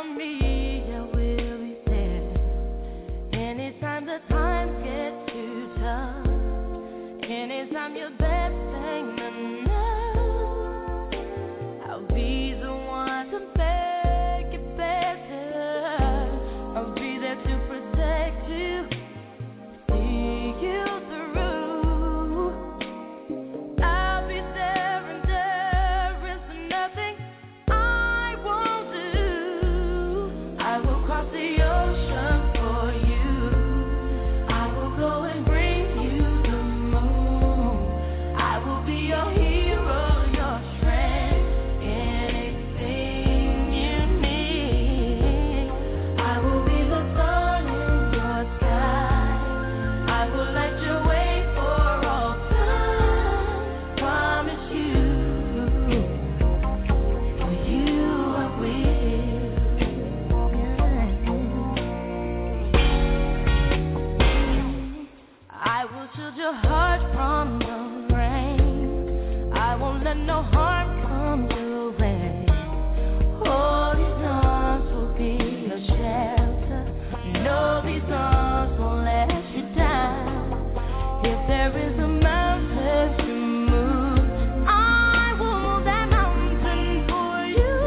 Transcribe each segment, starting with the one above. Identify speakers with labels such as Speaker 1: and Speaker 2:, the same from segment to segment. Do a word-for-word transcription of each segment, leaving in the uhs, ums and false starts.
Speaker 1: me, I will be there. Anytime the times get too tough, anytime your best ain't enough, I'll be the one to make it better. I'll be there to protect you, see you through. I'll be there and there is nothing I won't do. I will cross the ocean for you. I will go and bring you the moon. I will be your hero, your strength, anything you need. I will be the sun in your sky. I will light your way for all time. Promise you, for you I will. I will shield your heart from the rain. I won't let no harm come your way. All these arms will be your shelter. No, these arms won't let you down. If there is a mountain to move, I will move that mountain for you.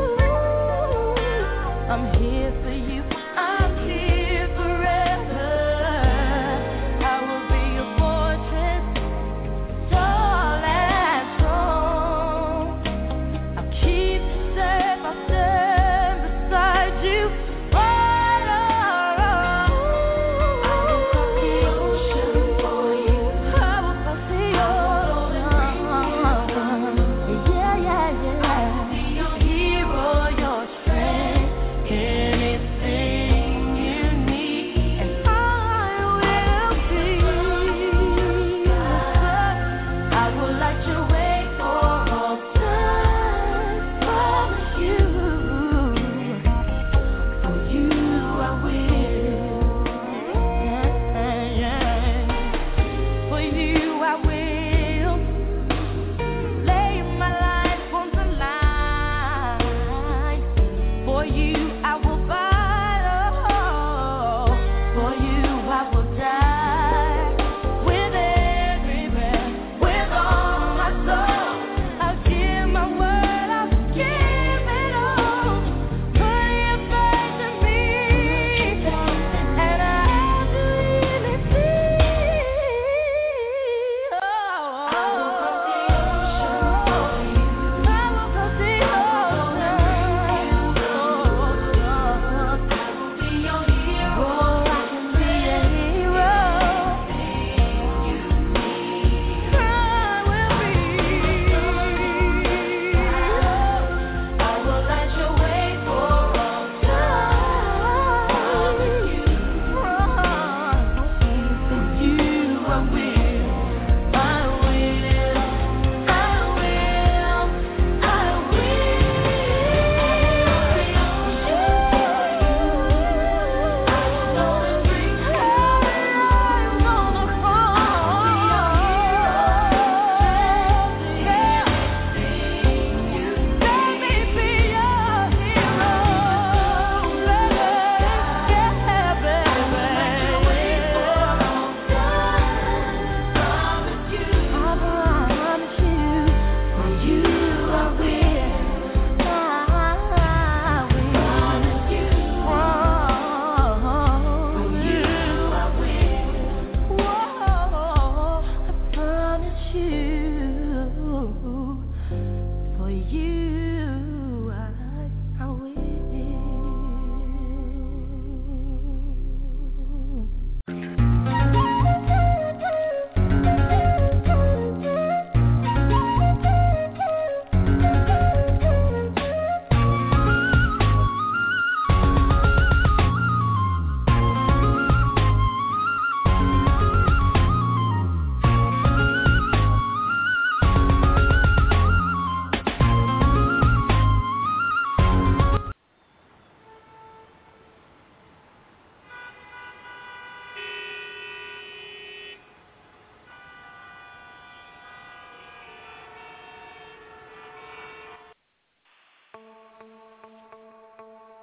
Speaker 1: I'm here for you. I'm here forever. I will be your fortress, tall and strong. I'll keep you safe. I'll stand beside you. Right along. I will cross the ocean for you. I will cross the ocean. Yeah, yeah, yeah. I will be your hero, your strength, anything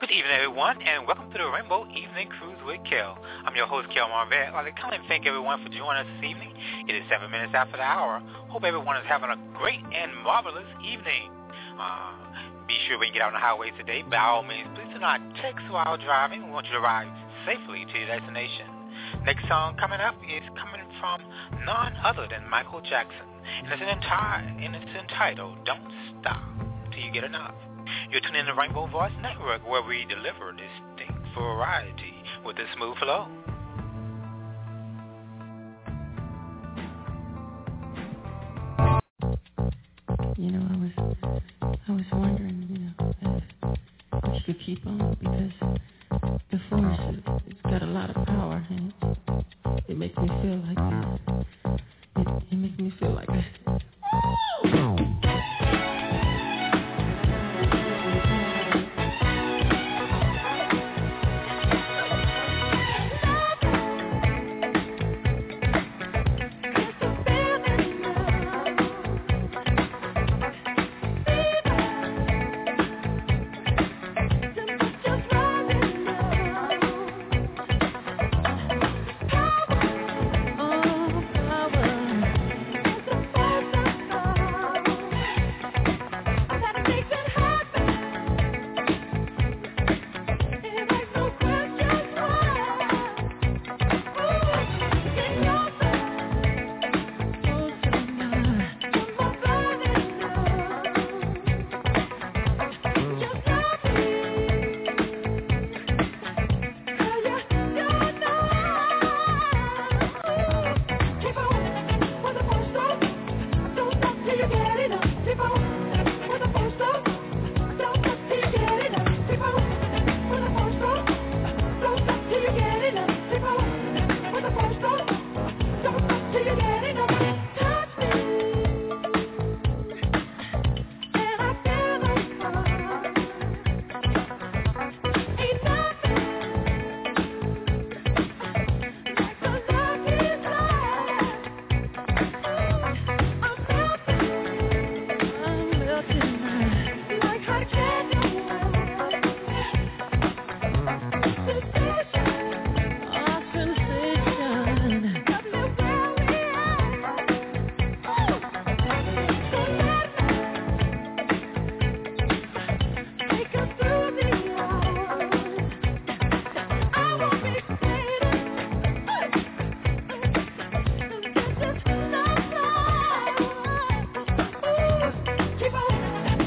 Speaker 2: Good evening, everyone, and welcome to the Rainbow Evening Cruise with Kel. I'm your host, Kel Marvette. I'd like to kindly thank everyone for joining us this evening. It is seven minutes after the hour. Hope everyone is having a great and marvelous evening. Uh, be sure when you get out on the highway today, by all means, please do not text while driving. We want you to arrive safely to your destination. Next song coming up is coming from none other than Michael Jackson, and it's, an entire, and it's entitled Don't Stop Till You Get Enough. You're tuning in to Rainbow Voice Network, where we deliver distinct variety with a smooth flow.
Speaker 3: You know, I was, I was wondering, you know, if we should keep on, because the force, it, it's got a lot of power, and it, it makes me feel like, it, it makes me feel like a,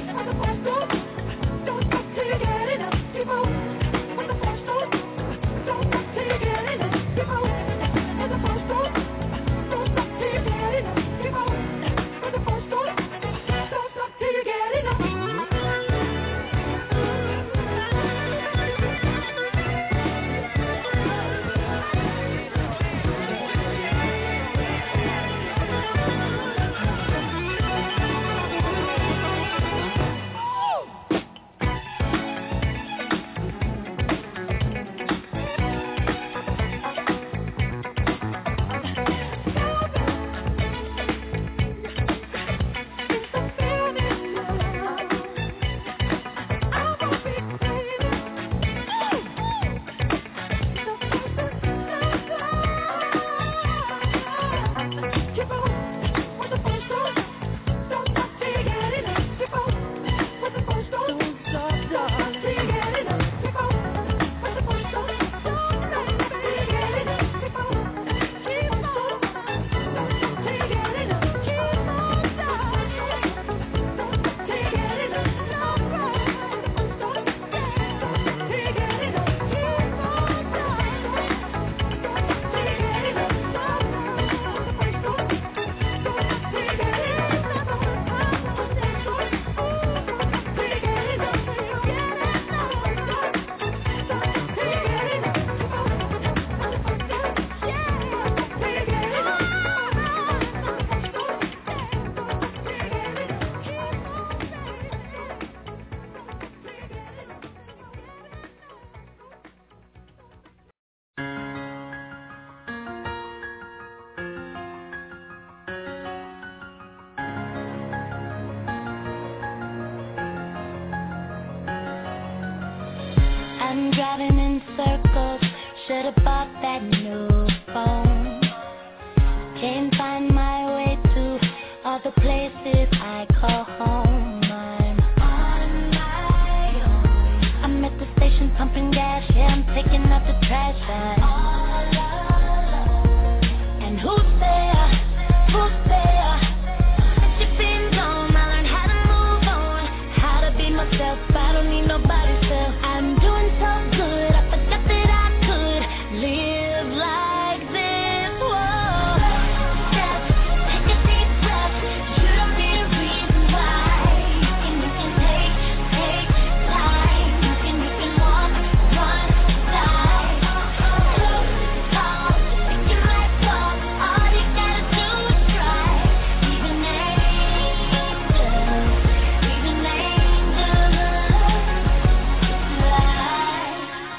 Speaker 4: Don't
Speaker 1: driving in circles. Should've bought that new phone. Can't find my way to all the places I call home. I'm on my own. I'm at the station pumping gas. Yeah, I'm taking out the trash. I'm all alone. And who's there? Who's there? It's been gone. I learned how to move on, how to be myself. I don't need nobody's help. I'm doing so good. I forgot that I could live like this. Whoa. Step, take a deep breath. You don't need a reason why. You can, you can take, take time. You can, you can walk, run, die. Close, call, think you might fall. All you gotta do is try. Even angels, even angels fly.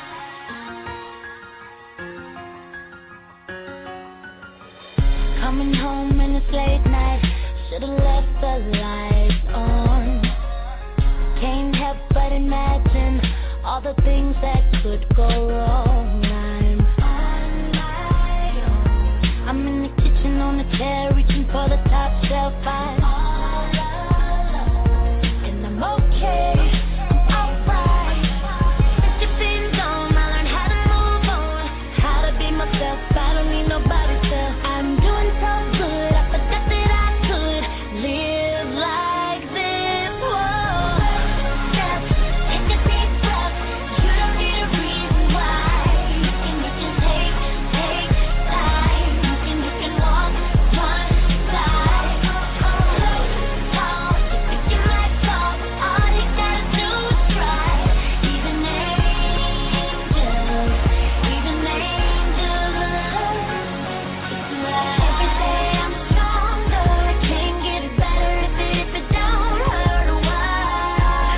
Speaker 1: Coming home and it's late night. Should've left the lights on. Can't help but imagine all the things that could go wrong. I'm on my own. I'm in the kitchen on the chair, reaching for the top shelf. I'm all alone, and I'm okay. I'm alright. Since you've been gone, I learned how to move on, how to be myself. I don't need nobody's help. I'm doing so good. I forgot that I could live like this. Whoa. Step, take a deep breath. You don't need a reason why. You can, you can take, take time. You can, you can walk, run, die. Close, call, you think you might fall. All you gotta do is try. Even angels, even angels fly. Every day I'm stronger. I can't get better if it, if it don't hurt. Why,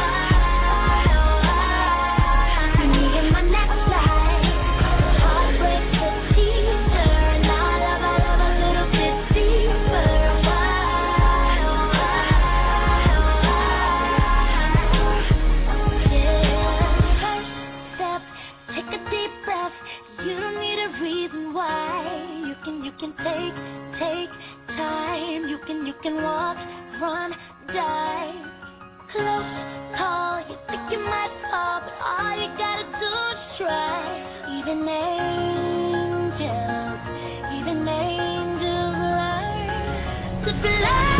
Speaker 1: why, me and my next life. Heartbreak the teacher, and I love, I love a little bit deeper. Why, yeah. First step, take a deep breath. You don't need a reason why. You can, you can take, take time. You can, you can walk, run, die. Close call, you think you might fall, but all you gotta do is try. Even angels, even angels learn to fly.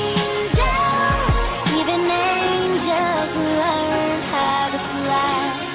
Speaker 1: Even angels learn how to fly.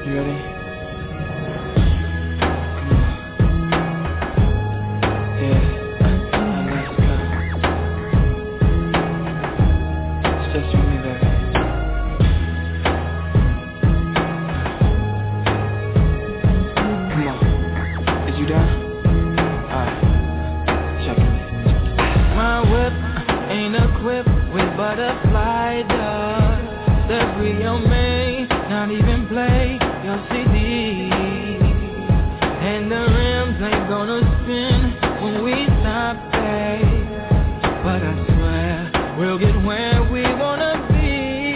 Speaker 4: You ready? Yeah, now let's go. It's just you and me, baby. Come on. Is you down? Alright. Check it. My whip ain't equipped with butterfly doors. The real me, not even play your C D. And the rims ain't gonna spin when we stop, babe. But I swear, we'll get where we wanna be.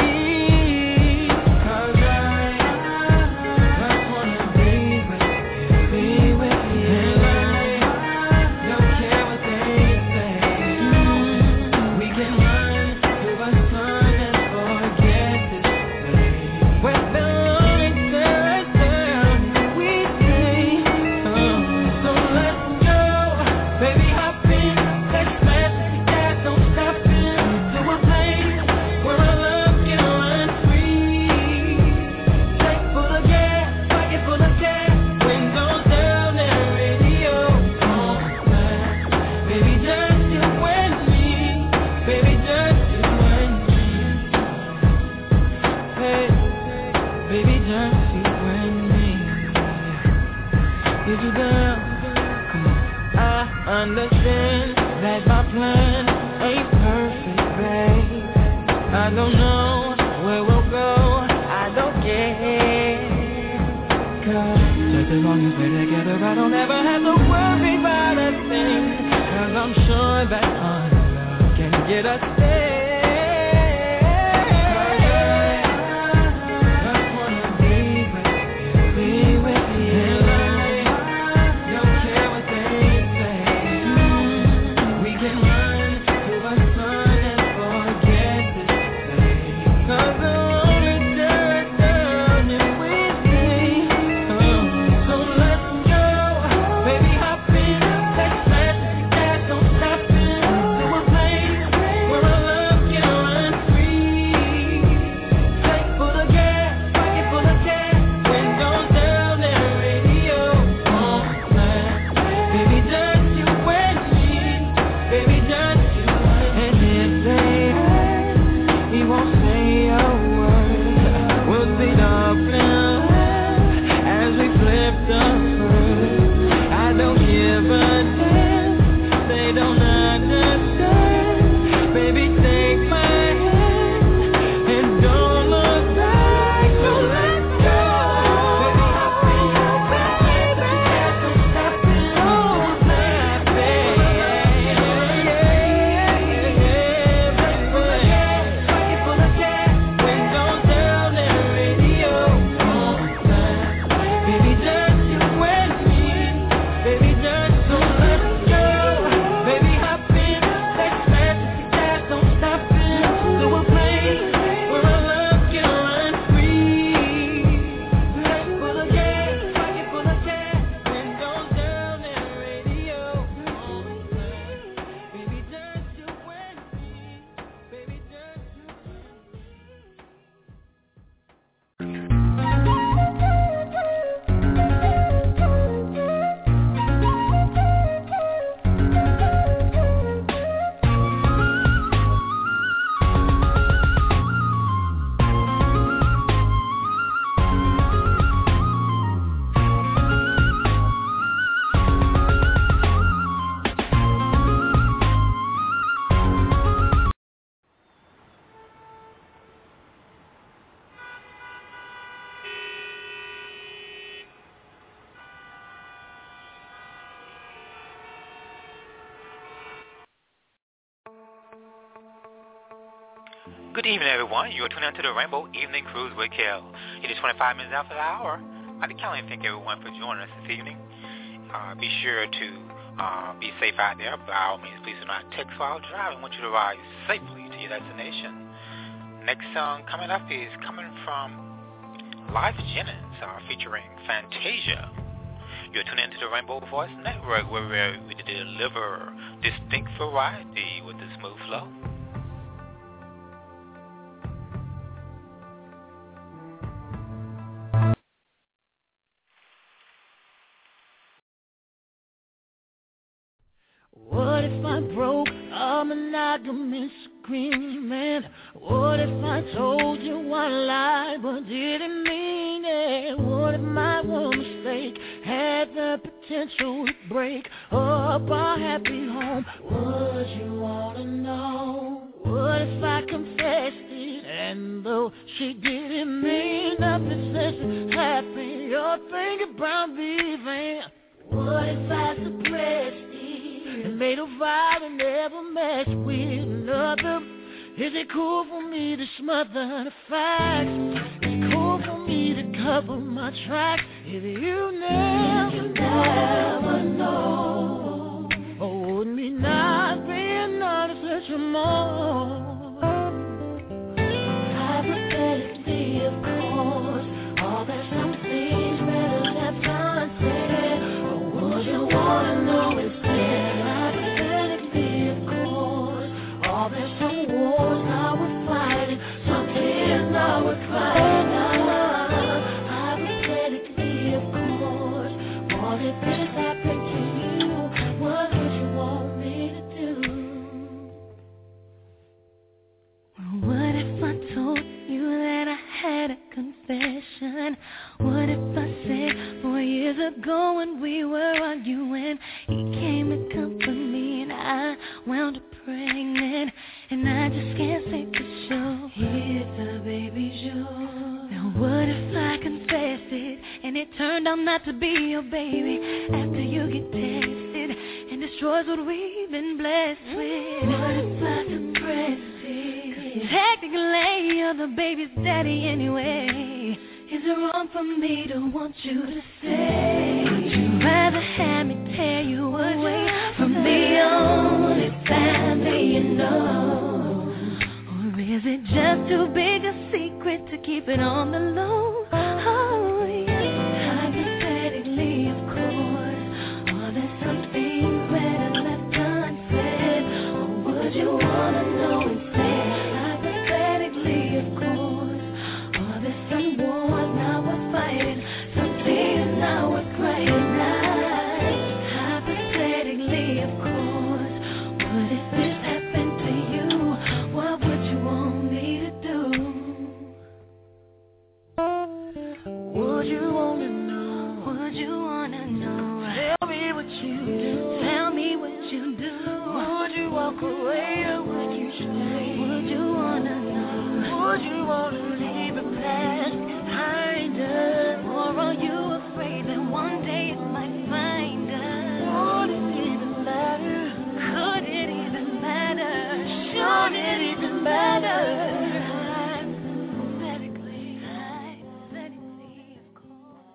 Speaker 4: Cause I just wanna be with you, be with you. And I don't care what they say. We can run through the sun and forget this place. Where the lights turn down, we say, oh. So let's go, baby, hop in. Let's smash the gas, don't stop it. To a place where our love can run free. Tank full of gas, pocket full of cash. Windows down and radio on flat. Baby, just you and me. Baby, just you and me. Hey, baby, just you and me. Is you down? Come on. I understand that my plan ain't perfect, babe. I don't know where we'll go. I don't care. Cause just as long as we're together, I don't ever have to worry about a thing. Cause I'm sure that our love can get us there. Cause I just wanna be with you, be with you. And I don't care what they say. We can run through the sun and forget this place. Cause the only dirt down if we say, oh. So let's go, baby, hop in. Let's smash the gas, don't stop it. To a place where our love can run free. Tank full of gas, pocket full of cash. Windows down and radio on flat. Baby, just you and me. Baby, just you and me. And if they ask, he won't say a word. We'll see the film as we flip the bird. I don't give a damn. They don't understand. Baby, take my hand and don't look back. So let's go. Baby, hop in. Let's smash the gas, don't stop it. Don't stop it. Yeah, yeah, yeah. Pocket full of gas, windows down and radio on flat. Baby, just you and me. Baby, just so let's go. Baby, hop in. Let's smash the gas, don't stop it. To a place where our love can run free. Tank full of gas, pocket full of cash. Windows down and radio on flat. Baby, just you and me. Baby, just you and
Speaker 2: Good evening, everyone. You are tuning into the Rainbow Evening Cruise with Kel. It is twenty-five minutes after the hour. I'd like to thank everyone for joining us this evening. Uh, be sure to uh, be safe out there. By all means, please do not text while driving. I want you to arrive safely to your destination. Next song coming up is coming from Life Jennings, uh, featuring Fantasia. You're tuning into the Rainbow Voice Network, where we deliver distinct variety with a smooth flow.
Speaker 5: heart broke, a monogamous agreement. What if I told you one lie but didn't mean it? What if my one mistake had the potential to break up our happy home? Would you wanna know? What if I confessed it, and though she didn't mean nothing, said she's happy, you're thinking about leaving? What if I suppressed it and made a vow to never mess with another? Is it cool for me to smother the facts? Is it cool for me to cover my tracks? If you never, never know, oh, wouldn't be not being honest with you more? Hypothetically, of course, all there's some things better left unsaid. Or would you wanna know instead? Hypothetically, of course, all there's some wars now we're fighting, some tears now we're crying. Hypothetically, of course, what if this happened to you? What would you want me to do? What if I told you that I had a confession? What if I said four years ago when we were arguing, he came to comfort me and I wound up pregnant, and I just can't say for sure if the baby's yours. Now what if I confessed it and it turned out not to be your baby? After you get tested and destroys what we've been blessed with. What if I suppressed it? 'Cause technically you're the baby's daddy anyway. Is it wrong for me to want you to stay? Would you rather have me tear you away from the only family you know? Or is it just too big a secret to keep it on the low? Oh, yeah. Hypothetically, of course, are there some things better left unsaid? Or would you wanna know instead? Hypothetically, of course, are there some wars now we're fighting, some tears now we're crying? Hypothetically, of course, what if this happened to you? What would you want me to do? Would you wanna know? Would you wanna know? Tell me what you do. Tell me what you do. Would you walk away or would you stay? Would you wanna know? Would you wanna leave the past behind us? Or are you afraid that one day it might find us? Would it even matter? Could it even matter? Should it even matter? Hypothetically, hypothetically, of course.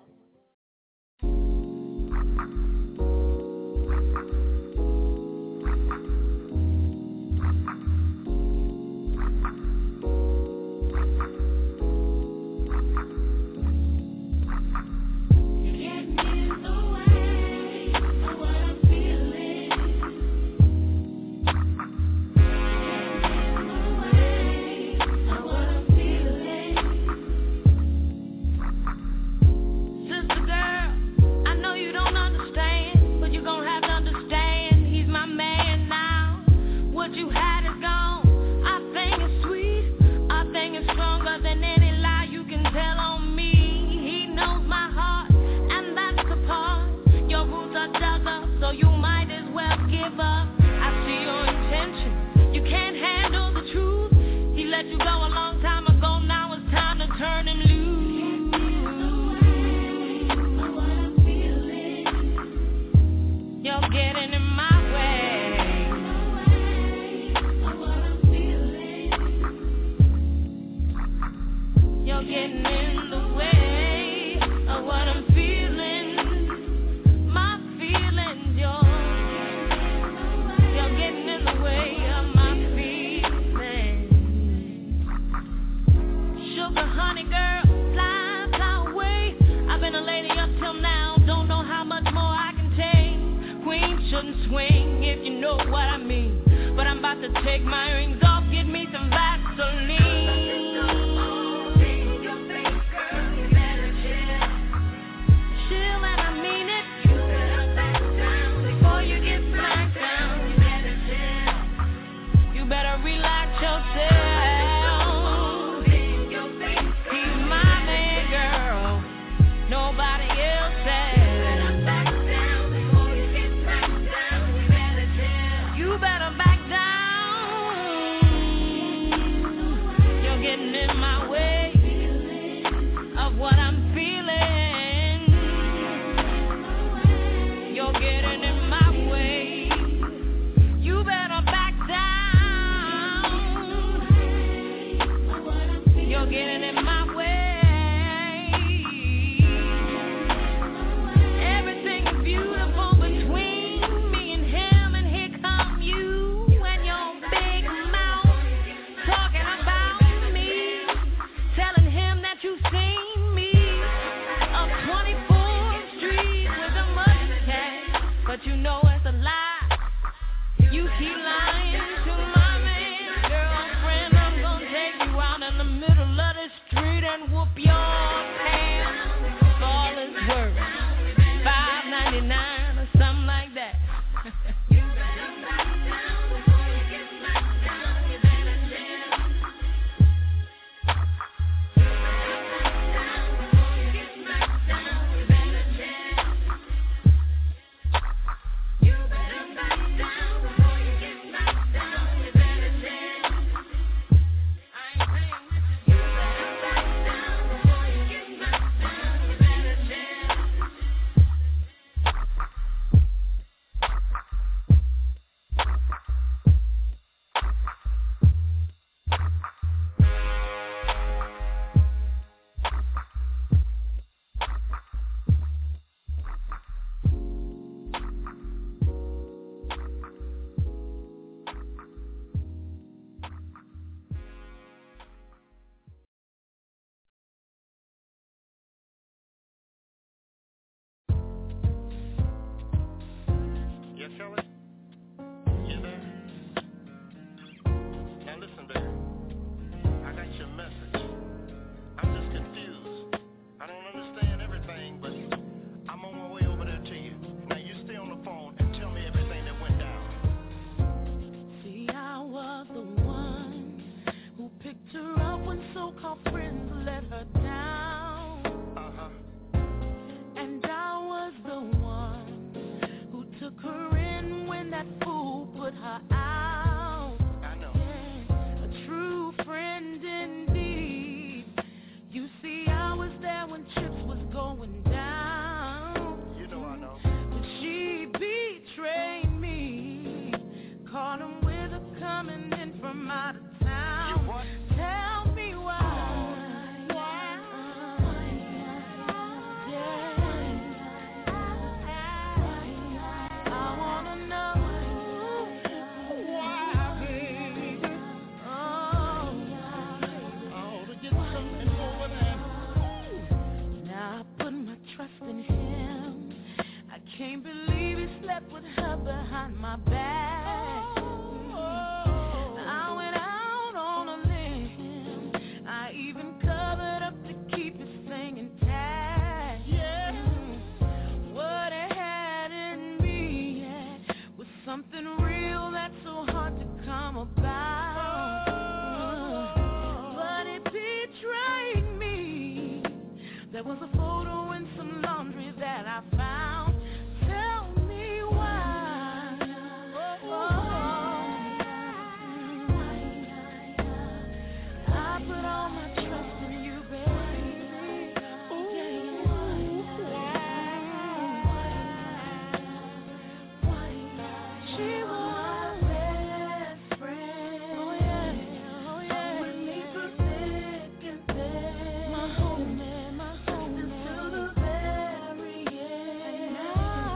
Speaker 5: Chill and I mean it. You better back down before you get smacked down. You better chill.
Speaker 1: behind my back. I went out on a limb. I even covered up to keep this thing intact. Yeah. What it had in me, yeah, was something real that's so hard to come about. But it betrayed me. There was a photo in some laundry that I found. Tell me why. Oh, I put all my trust in you, baby. Ooh, she was my best friend. Oh yeah, oh yeah. With me through thick and thin. My homie, my homie. Till the very end. And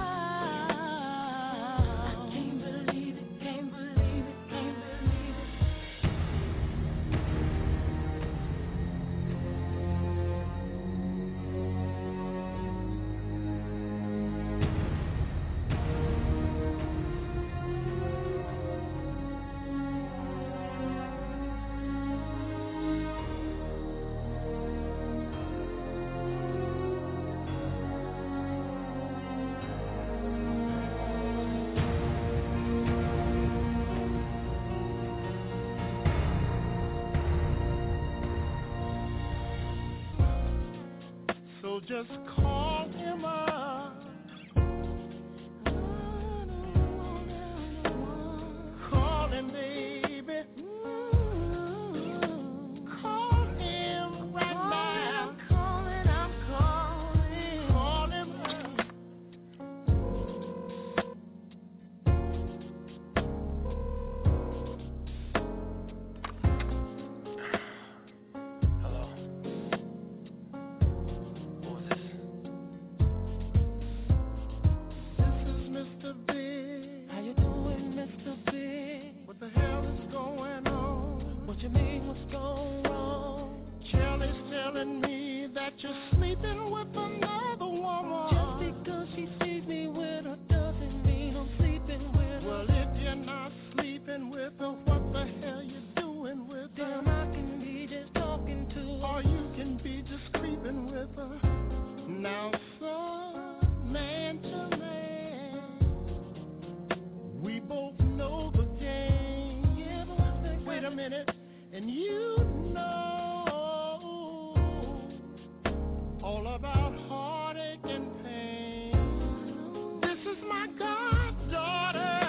Speaker 1: I can't believe it, can't believe it, can't believe it.
Speaker 6: So just call him up. Call him, baby. Call him right now.
Speaker 1: I'm calling, I'm calling.
Speaker 6: Call him up.
Speaker 2: Hello. Who is this?
Speaker 6: This is Mister Big.
Speaker 1: How you doing, Mister Big?
Speaker 6: What the hell is going on?
Speaker 1: What you mean, what's going wrong?
Speaker 6: Charlie's telling me that you're sleeping with another woman.
Speaker 1: Just because she sees me with her doesn't mean I'm sleeping with her.
Speaker 6: Well, if you're not sleeping with her, what the hell you doing with her?
Speaker 1: Damn, I can be just talking to her.
Speaker 6: Or you can be just creeping with her. Now, son, man to man, we both know the game.
Speaker 1: Yeah, but what's that?
Speaker 6: Wait a minute, and you know all about heartache and pain. This is my goddaughter,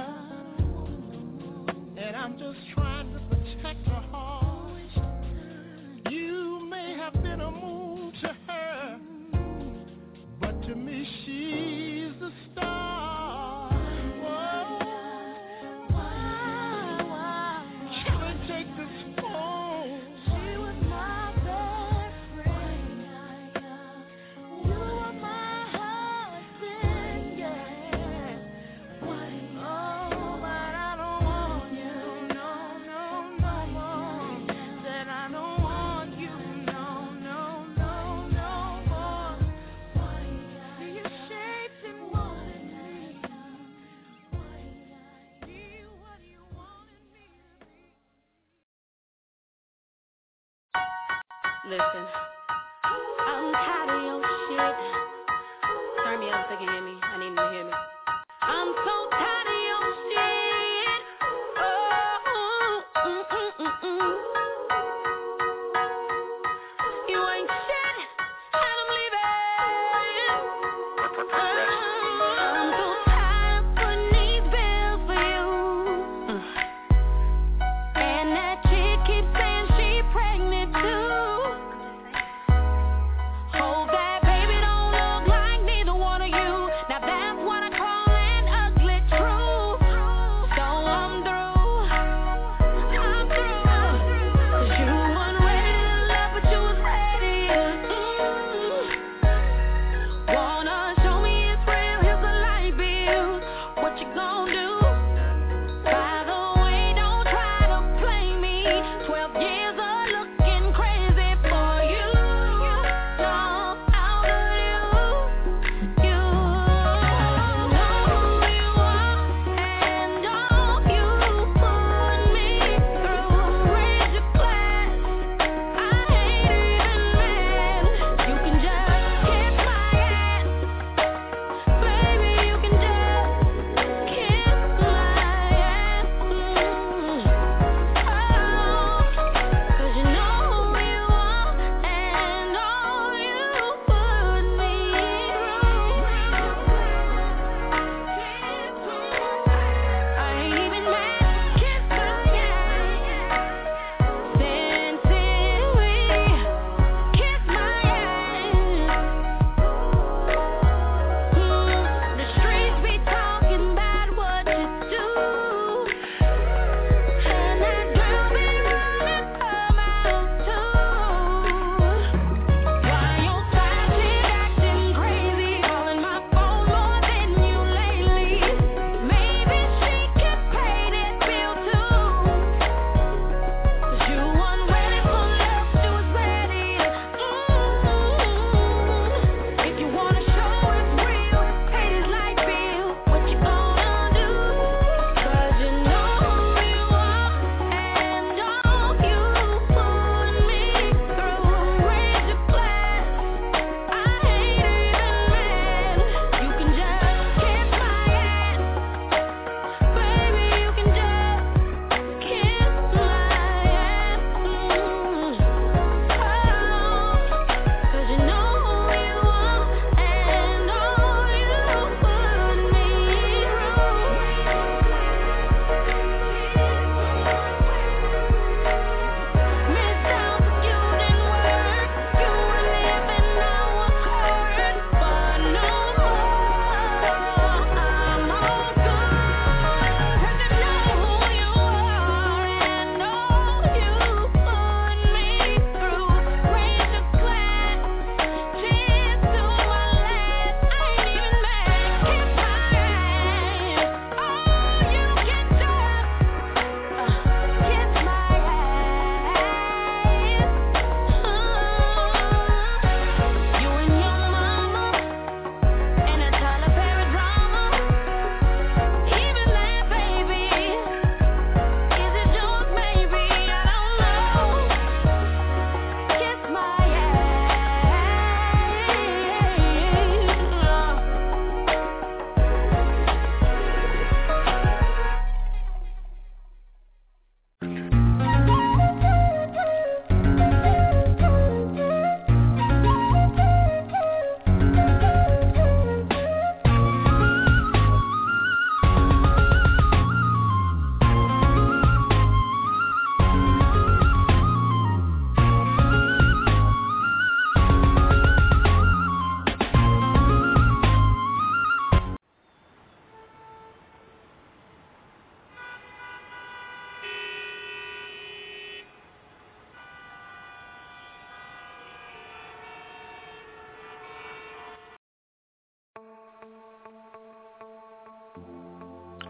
Speaker 6: and I'm just trying to protect her heart. You may have been a moon to her, but to me she's the star. Whoa. Can I take this phone?
Speaker 1: She was my best friend. You were my husband, yeah. Oh, but I don't want you, no, no, no more. Said I don't want you, no, no, no, no more. See your shapes and wanted me. Be what you wanted me to be. Listen, I'm tired of your shit. Turn me up so you can hear me. I need you to hear me. I'm so tired of your shit. Oh, mm, mm, mm, mm. You ain't shit, and I'm leaving. I'm so tired of putting these bills for you. And that chick keeps saying she pregnant too. Hope that baby don't look like neither one of you. Now that's what I call an ugly truth. So I'm through. I'm through.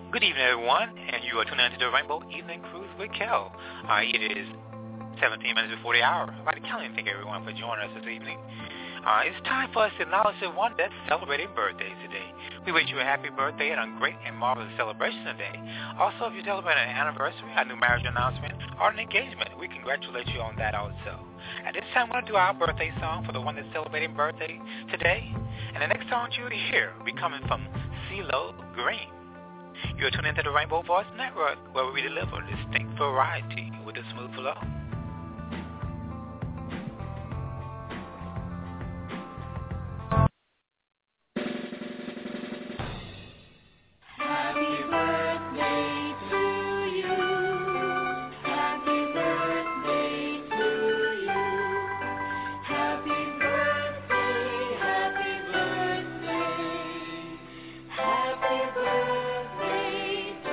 Speaker 2: Good evening, everyone, and you are tuning into the Rainbow Evening Cruise with Kel. Uh, it is seventeen minutes before the hour. I'd like to count and thank everyone for joining us this evening. Uh, it's time for us to acknowledge the one that's celebrating birthdays today. We wish you a happy birthday and a great and marvelous celebration today. Also, if you're celebrating an anniversary, a new marriage announcement, or an engagement, we congratulate you on that also. At this time, we're going to do our birthday song for the one that's celebrating birthday today. And the next song you'll hear will be coming from CeeLo Green. You're tuned into the Rainbow Voice Network, where we deliver distinct variety with a smooth flow.
Speaker 1: Happy birthday to you. Happy birthday to you. Happy birthday, happy birthday. Happy birthday to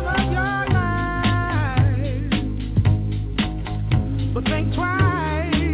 Speaker 1: But think twice.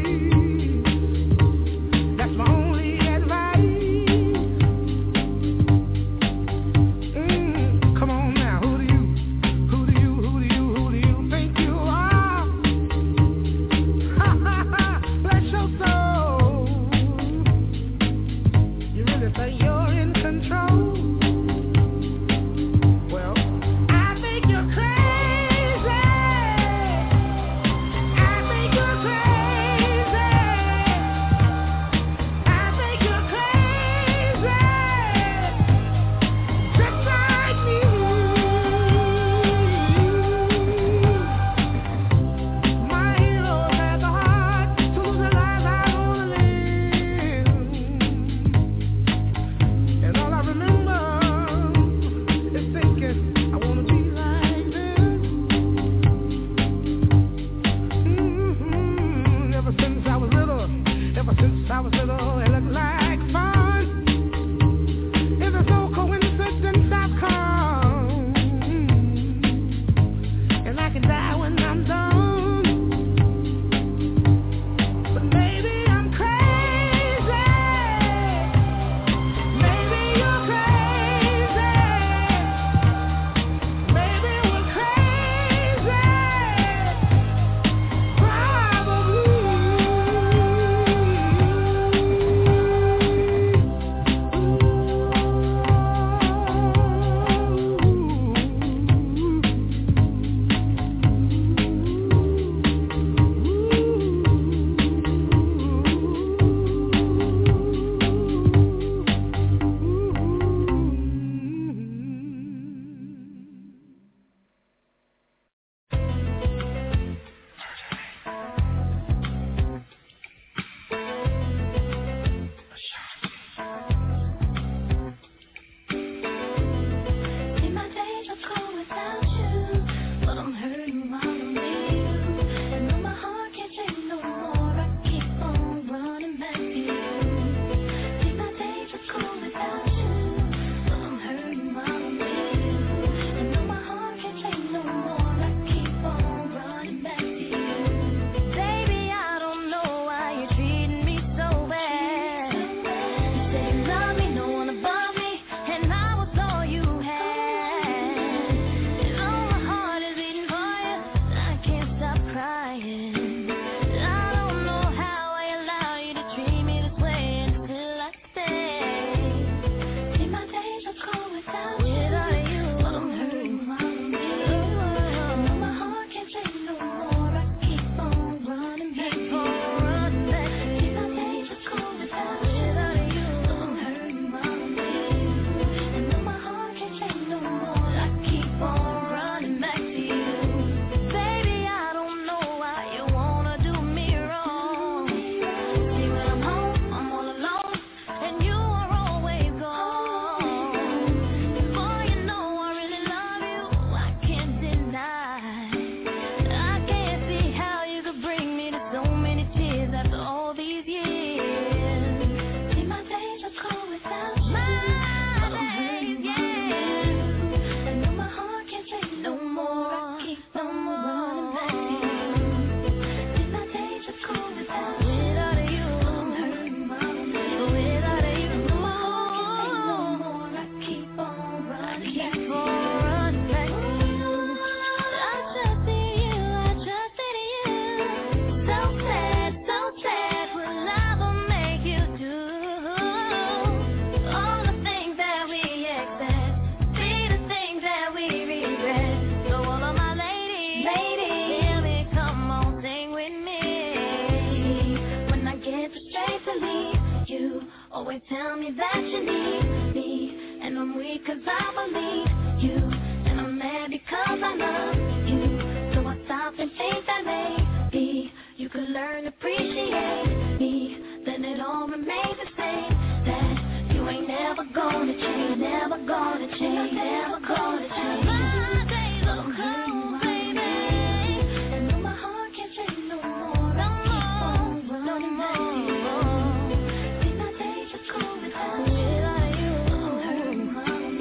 Speaker 5: you tell me that you need me, and I'm weak cause I believe you, and I'm mad because I love you. So I stop and think that maybe you could learn to appreciate me, then it all remains the same, that you ain't never gonna change, never gonna change, never gonna change. My days are cold, baby, and though my heart can't take no more, I keep on running back to you. See, my days are cold without you. I'm hurting, mama,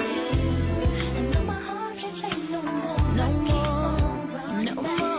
Speaker 5: and though my heart can't take no more, I keep on running back to you.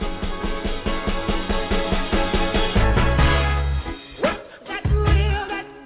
Speaker 6: That real, that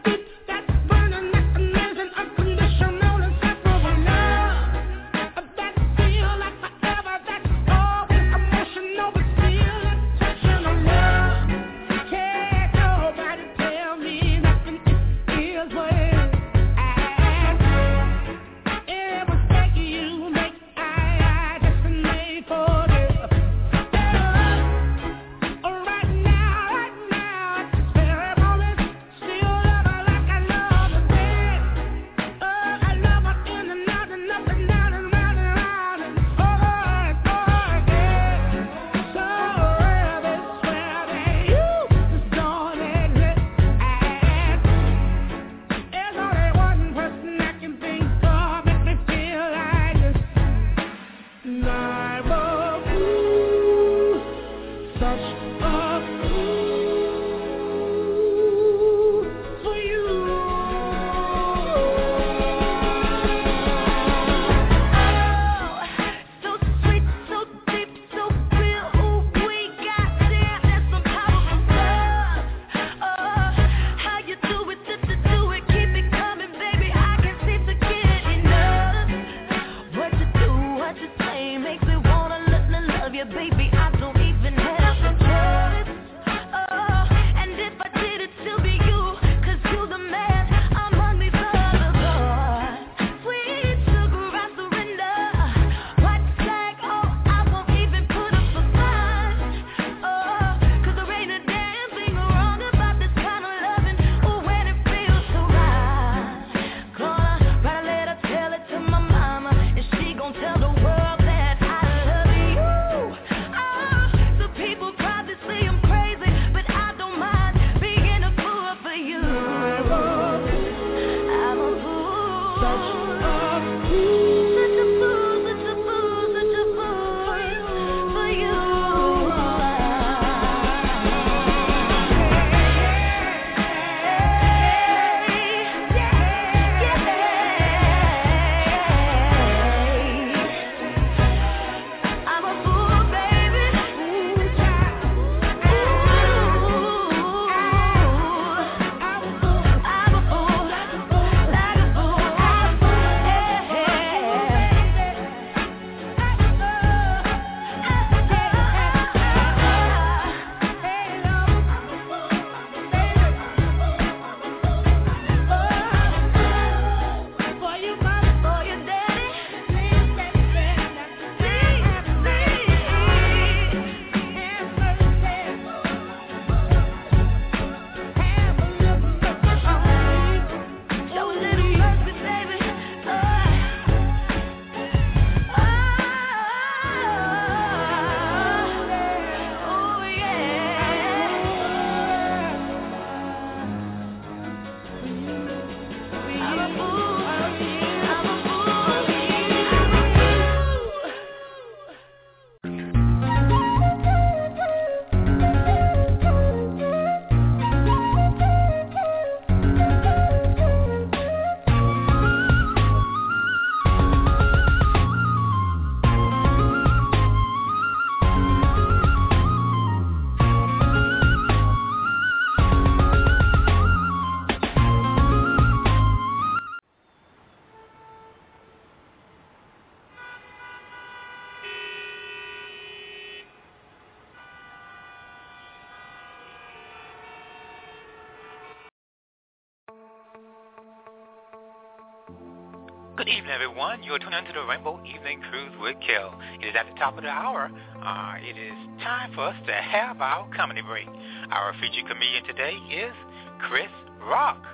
Speaker 2: Good evening, everyone. You're tuned into the Rainbow Evening Cruise with Kel. It is at the top of the hour. Uh, it is time for us to have our comedy break. Our featured comedian today is Chris Rock.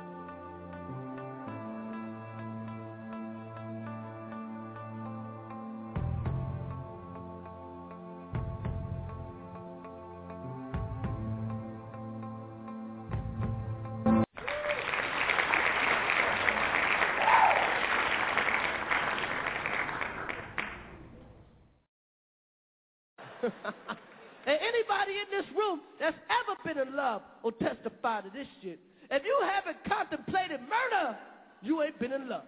Speaker 7: And anybody in this room that's ever been in love will testify to this shit. If you haven't contemplated murder, you ain't been in love.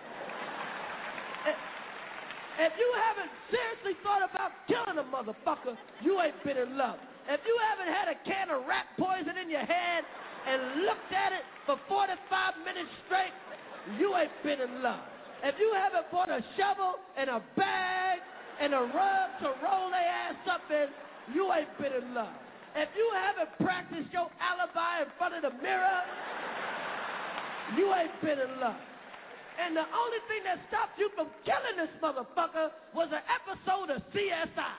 Speaker 7: If you haven't seriously thought about killing a motherfucker, you ain't been in love. If you haven't had a can of rat poison in your hand and looked at it for forty-five minutes straight, you ain't been in love. If you haven't bought a shovel and a bag and a rug to roll their ass up in, you ain't been in love. If you haven't practiced your alibi in front of the mirror, you ain't been in love. And the only thing that stopped you from killing this motherfucker was an episode of C S I.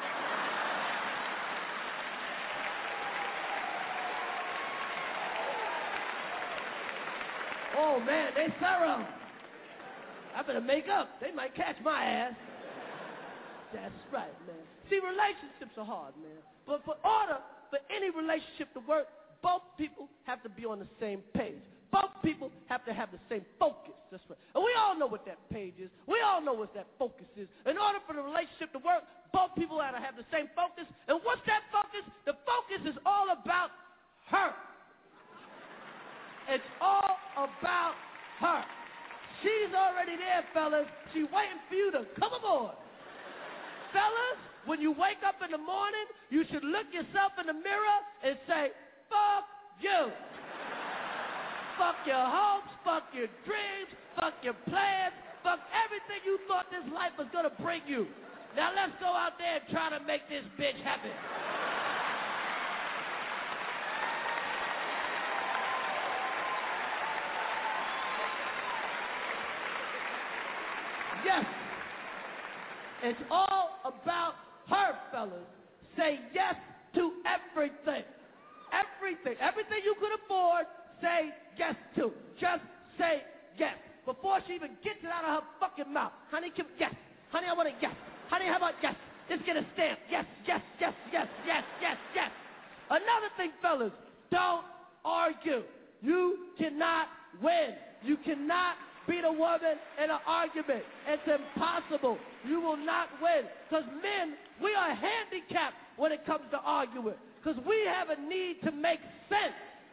Speaker 7: Oh, man, they thorough. I better make up. They might catch my ass. That's right, man. See, relationships are hard, man. But for order for any relationship to work, both people have to be on the same page. Both people have to have the same focus. That's right. And we all know what that page is. We all know what that focus is. In order for the relationship to work, both people have to have the same focus. And what's that focus? The focus is all about her. It's all about her. She's already there, fellas. She's waiting for you to come aboard. Fellas, when you wake up in the morning, you should look yourself in the mirror and say, fuck you. Fuck your hopes, fuck your dreams, fuck your plans, fuck everything you thought this life was going to bring you. Now let's go out there and try to make this bitch happen. Yes. It's all about her, fellas. Say yes to everything. Everything. Everything you could afford, say yes to. Just say yes. Before she even gets it out of her fucking mouth. Honey, can, yes. Honey, I want a yes. Honey, how about yes? Let's get a stamp. Yes, yes, yes, yes, yes, yes, yes. Another thing, fellas, don't argue. You cannot win. You cannot beat a woman in an argument. It's impossible. You will not win. Because men, we are handicapped when it comes to arguing. Because we have a need to make sense.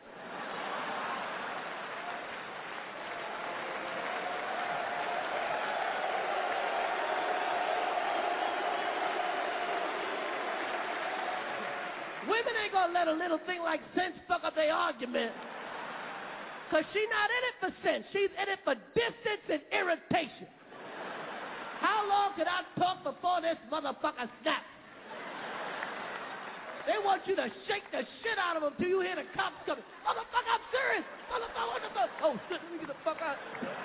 Speaker 7: Women ain't gonna let a little thing like sense fuck up their argument. Because she's not in it for sense. She's in it for distance and irritation. How long can I talk before this motherfucker snaps? They want you to shake the shit out of them till you hear the cops coming. Motherfucker, I'm serious. Motherfucker, what the fuck? Oh, shit, let me get the fuck out.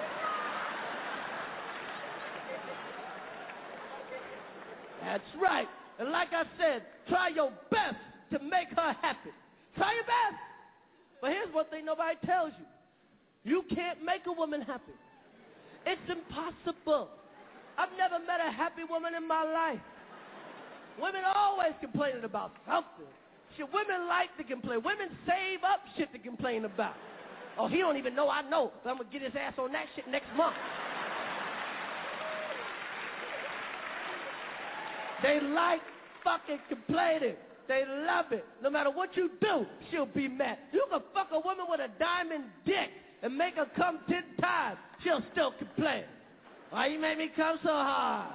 Speaker 7: That's right. And like I said, try your best to make her happy. Try your best. But here's one thing nobody tells you. You can't make a woman happy. It's impossible. I've never met a happy woman in my life. Women are always complaining about something. Shit, women like to complain. Women save up shit to complain about. Oh, he don't even know I know, but I'm going to get his ass on that shit next month. They like fucking complaining. They love it. No matter what you do, she'll be mad. You can fuck a woman with a diamond dick and make her come ten times. She'll still complain. Why you make me come so hard?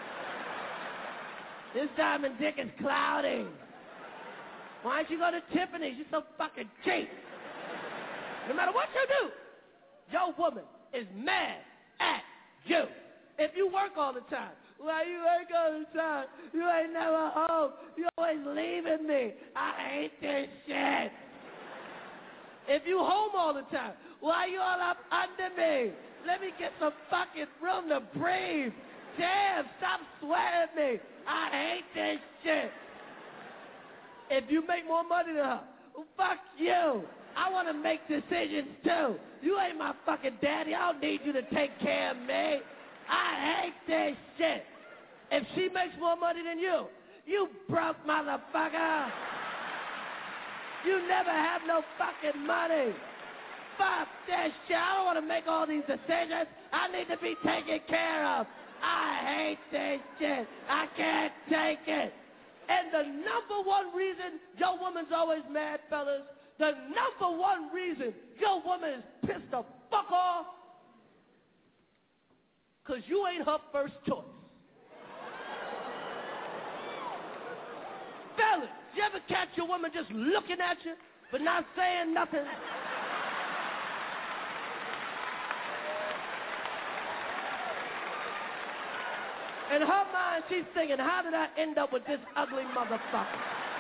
Speaker 7: This diamond dick is cloudy. Why don't you go to Tiffany's? You're so fucking cheap. No matter what you do, your woman is mad at you. If you work all the time, why you work all the time? You ain't never home. You always leaving me. I hate this shit. If you home all the time, why you all up under me? Let me get some fucking room to breathe. Damn, stop sweating me. I hate this shit. If you make more money than her, well, fuck you. I want to make decisions too. You ain't my fucking daddy. I don't need you to take care of me. I hate this shit. If she makes more money than you, you broke motherfucker. You never have no fucking money. Fuck that shit. I don't want to make all these decisions. I need to be taken care of. I hate this shit. I can't take it. And the number one reason your woman's always mad, fellas, the number one reason your woman is pissed the fuck off, because you ain't her first choice. Fellas, you ever catch your woman just looking at you but not saying nothing? In her mind, she's thinking, how did I end up with this ugly motherfucker?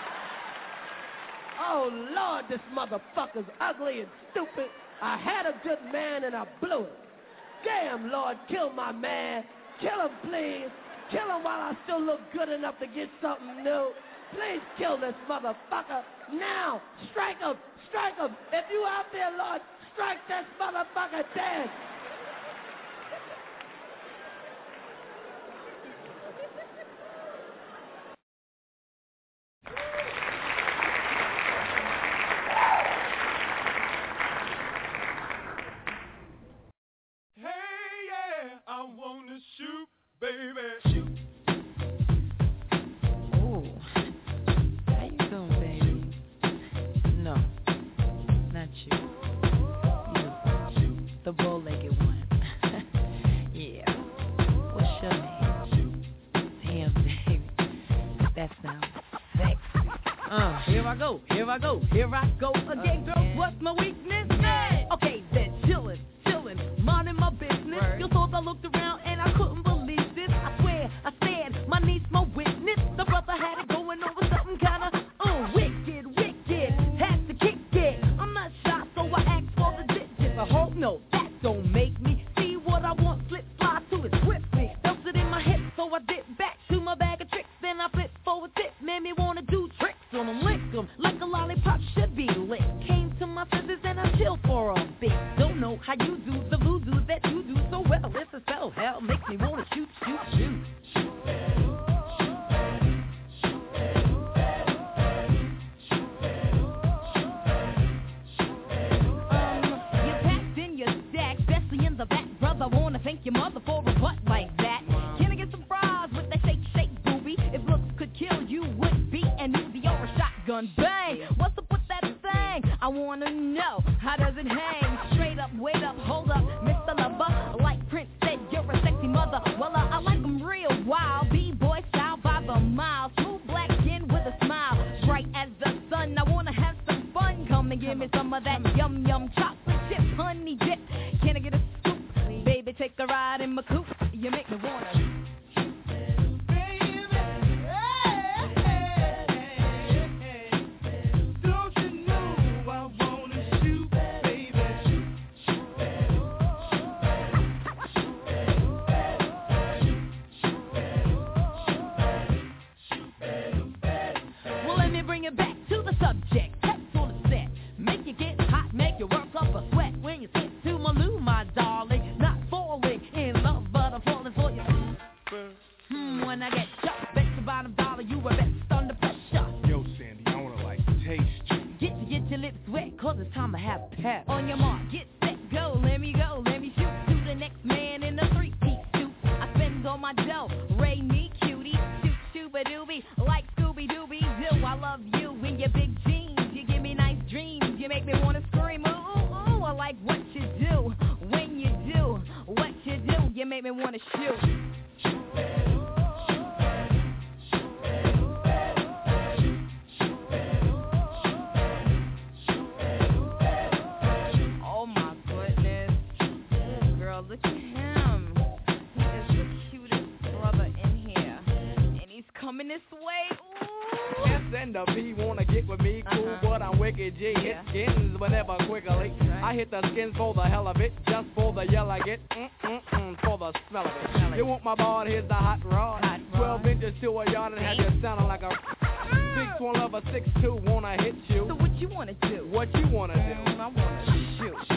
Speaker 7: Oh, Lord, this motherfucker's ugly and stupid. I had a good man and I blew it. Damn, Lord, kill my man. Kill him, please. Kill him while I still look good enough to get something new. Please kill this motherfucker now. Strike him. Strike him. If you out there, Lord, strike this motherfucker dead.
Speaker 6: Shoot, baby, shoot.
Speaker 3: Ooh, how you doing, baby? No, not you. You, the bow-legged one. Yeah. What's your name? Damn, baby, that sounds sexy.
Speaker 8: Uh, here I go, here I go, here I go again, girl.
Speaker 3: Okay.
Speaker 8: What's my weakness? Hey. Okay, then chillin', chillin', minding my business.
Speaker 3: Word.
Speaker 8: You thought I looked around and I couldn't believe this. I swear, I said, my niece, my witness. The brother had it going on with something kinda, uh, wicked, wicked. Had to kick it. I'm not shy, so I asked for the digits. I hope no, that don't make me see what I want. Slip, slide to it swiftly. Felt it in my hip, so I dip back to my bag of tricks. Then I flip for a tip, made me wanna do tricks on them, lick them like a lollipop should be lit. Came to my senses and I chill for a bit. Don't know how you do the voodoo that you do so well. It's a spell, hell makes me wanna shoot, shoot, shoot. The back, brother, wanna thank your mother for a butt like that. Can I get some fries with that shake, shake, booby? If looks could kill you, would be an Uzi or a shotgun bang. What's up with that thing? I wanna know, how does it hang? Straight up, wait up, hold up, Mister Lover. Like Prince said, you're a sexy mother. Well, uh, I like them real wild. B-boy style by the mile. Smooth black skin with a smile. Bright as the sun, I wanna have some fun. Come and give me some of that yum yum chocolate chip, honey dip. Can I get a scoop? Baby, take a ride in my coupe. You make me wanna shoot, baby. Hey, hey, hey, hey. Don't you know I wanna shoot, baby? Shoot, shoot, baby. Shoot, baby. Shoot, baby. Shoot, baby. Well, let me bring it back to the subject. That's on the set. Make you get hot, make you work up a sweat when you sit to my loo, my darling. Not falling in love, but I'm falling for you. Hmm, when I get shot, bet the bottom dollar, you were best under pressure.
Speaker 6: Yo, Sandy, I wanna like taste you.
Speaker 8: Get to get your lips wet, cause it's time to have pep. On your mark, get set, go, let me go, let me shoot. To the next man in a three-piece suit. I spend all my dough, Ray me cutie. Shoot, shooba-dooby, like Scooby-Dooby do. I love you in your big jeans. You give me nice dreams, you make me wanna scream. Ooh, ooh, ooh, I like what you do. When you do what you do, you make me wanna shoot. Oh my goodness. Girl, look at him. He is the cutest brother in here. And he's coming this way. Ooh.
Speaker 9: S and the B wanna get with me, cool,
Speaker 8: Uh-huh.
Speaker 9: but I'm wicked G. Hit skins, but never quickly. I hit the skins for the hell of it, just for the yell I get. Mm-mm-mm, for the smell of it. You want my ball? Here's the hot rod. Twelve inches to a yard and have you sounding like a six one lover, six two. Wanna hit you?
Speaker 8: So what you wanna do?
Speaker 9: What you wanna do?
Speaker 8: I wanna shoot.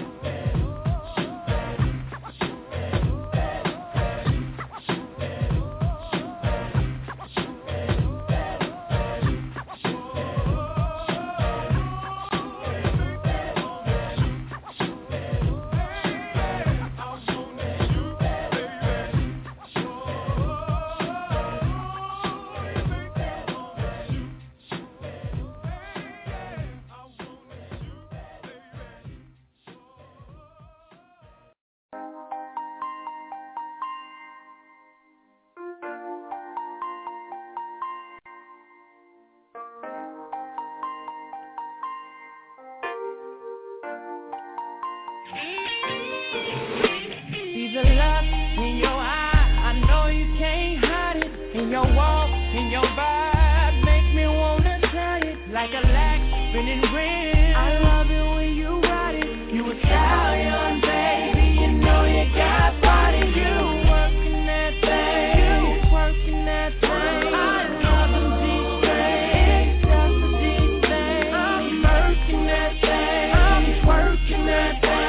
Speaker 4: See the love in your eye, I know you can't hide it. In your walk, in your vibe, make me wanna try it. Like a lax spinning rim, I love it when you ride it. You a stallion, baby, you know you got body. You working that thing, you working that thing. I love them G-strings, just a G-thing. I'm working that thing, I'm working that thing.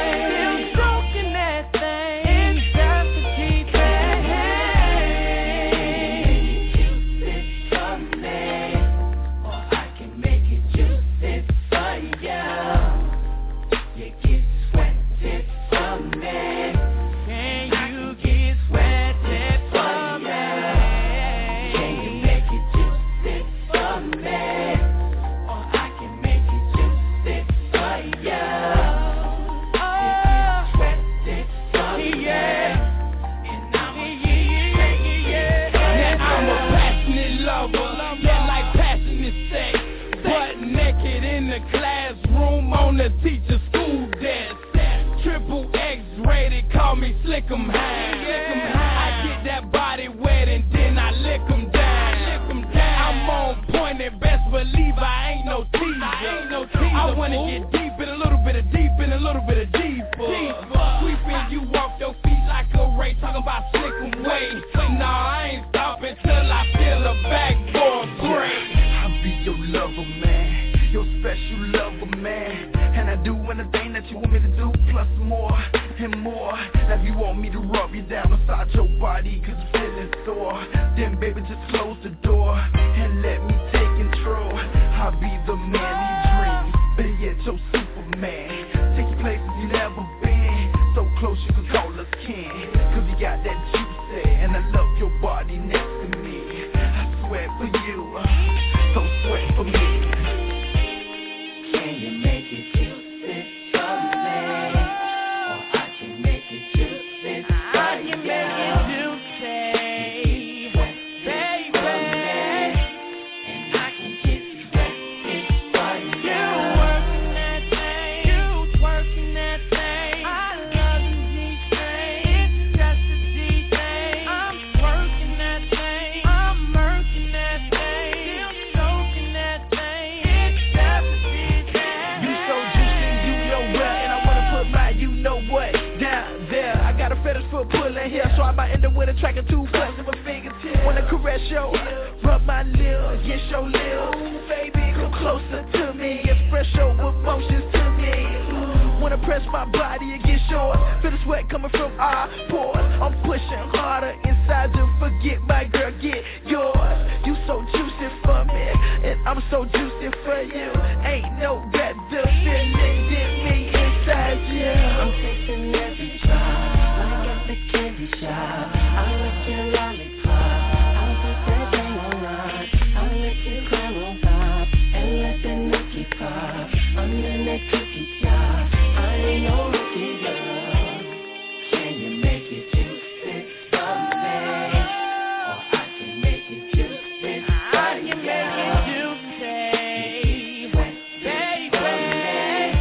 Speaker 4: Make it juicy, baby.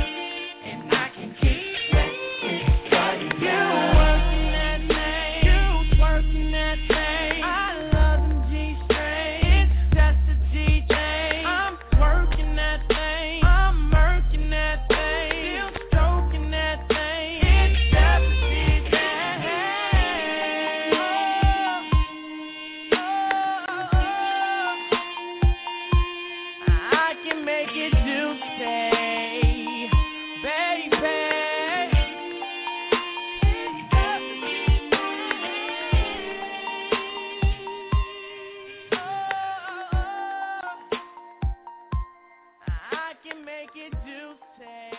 Speaker 4: make it juicy.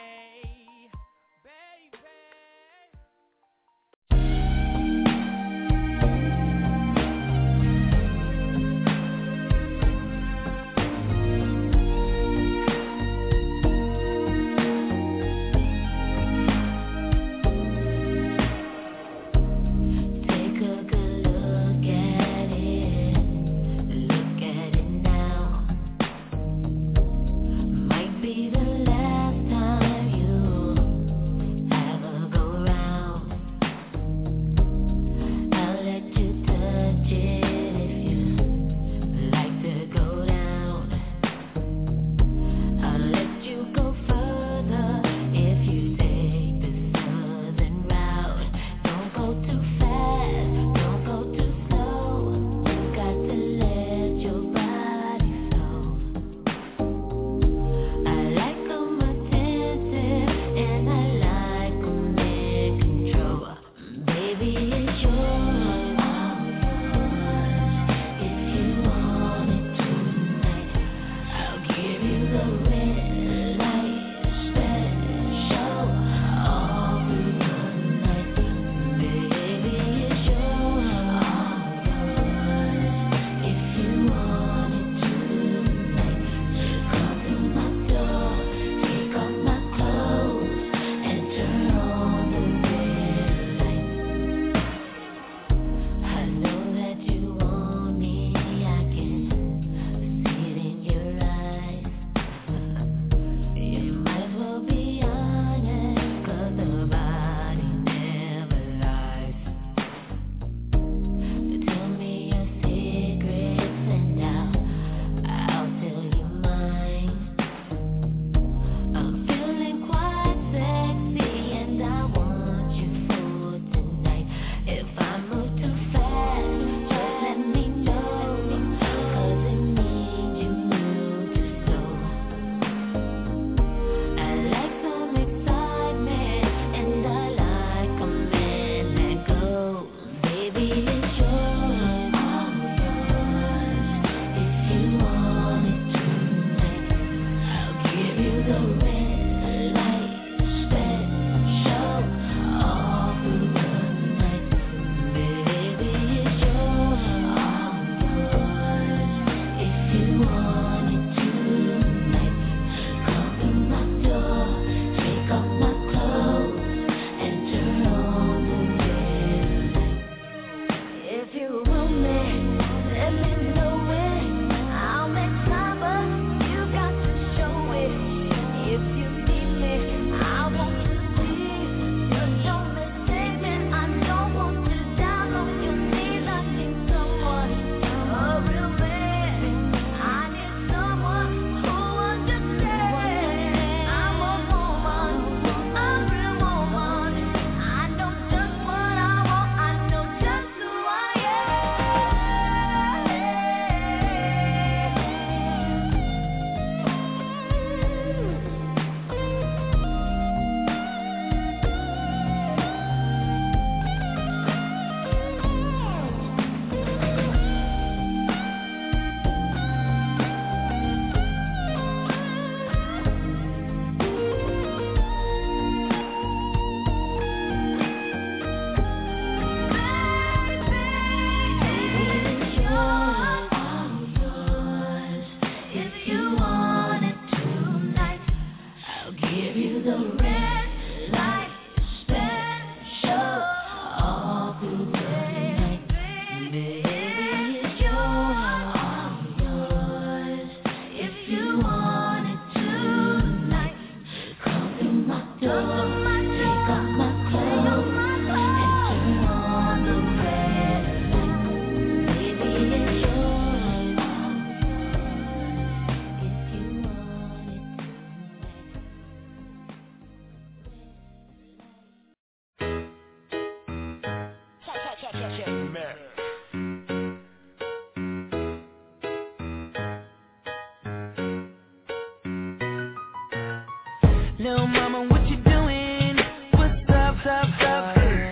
Speaker 10: Little mama, what you doing? What's up, up, up?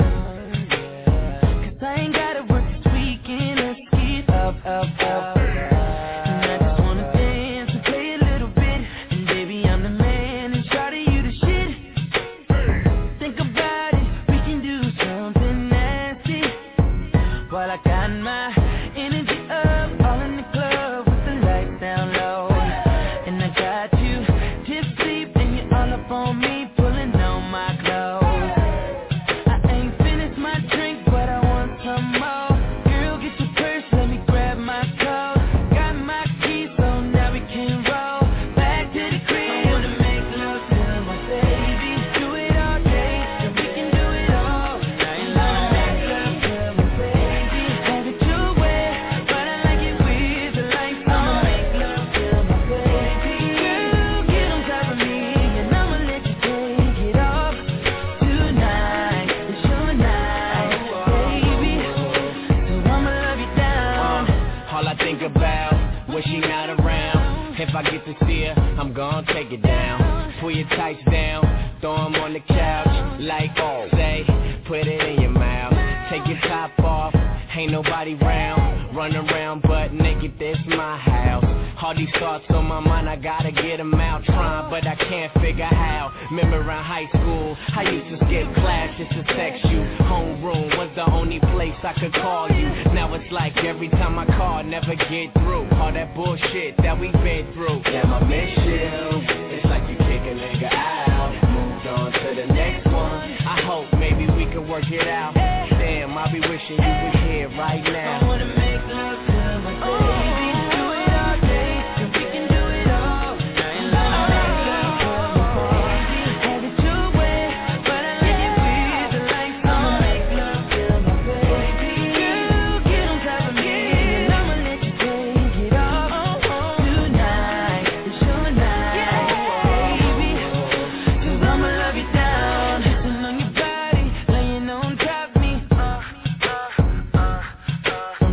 Speaker 10: Cause I ain't gotta work this weekend. Let's get up, up, up. And I just wanna dance and play a little bit. And baby, I'm the man. up on me, pulling on my clothes. I ain't finished my drink, but I want some more. Girl, get your purse, let me grab my coat. Got my keys, so now we can roll back to the crib. I wanna make love to my baby, do it all day, and we can do it all night long. Make love to my baby, have it your way, but I like it with the lights on. I'ma make love to my baby, girl, get on top of me, and I'ma let you take it off tonight. It's your night, baby, so I'ma love you down.
Speaker 11: All I think about when she not around. If I get to see her, I'm gon' take it down. Pull your tights down, throw 'em on the couch. Like, oh, say, put it in your mouth. Take your top off, ain't nobody round. Run around butt naked, this my house. All these thoughts on my mind, I gotta get 'em out. Trying, but I can't figure how. Remember in high school, I used to skip class just to text you. Homeroom was the only place I could call you. Now it's like every time I call, never get through. All that bullshit that we've been through. Damn, I miss you. It's like you kick a nigga out. Moved on to the next one. I hope maybe we can work it out. Damn, I'll be wishing you was here right now.
Speaker 10: I wanna make love to my baby, do it all day, and we can do it all night long. Make love to my baby, have it your way, but I like it with the lights on. I'ma make love to my baby, girl, get on top of me, and I'ma let you take it off tonight. It's your night, baby, so I'ma love you down. Kissing on your body, laying on top of me. Uh, uh, uh, uh.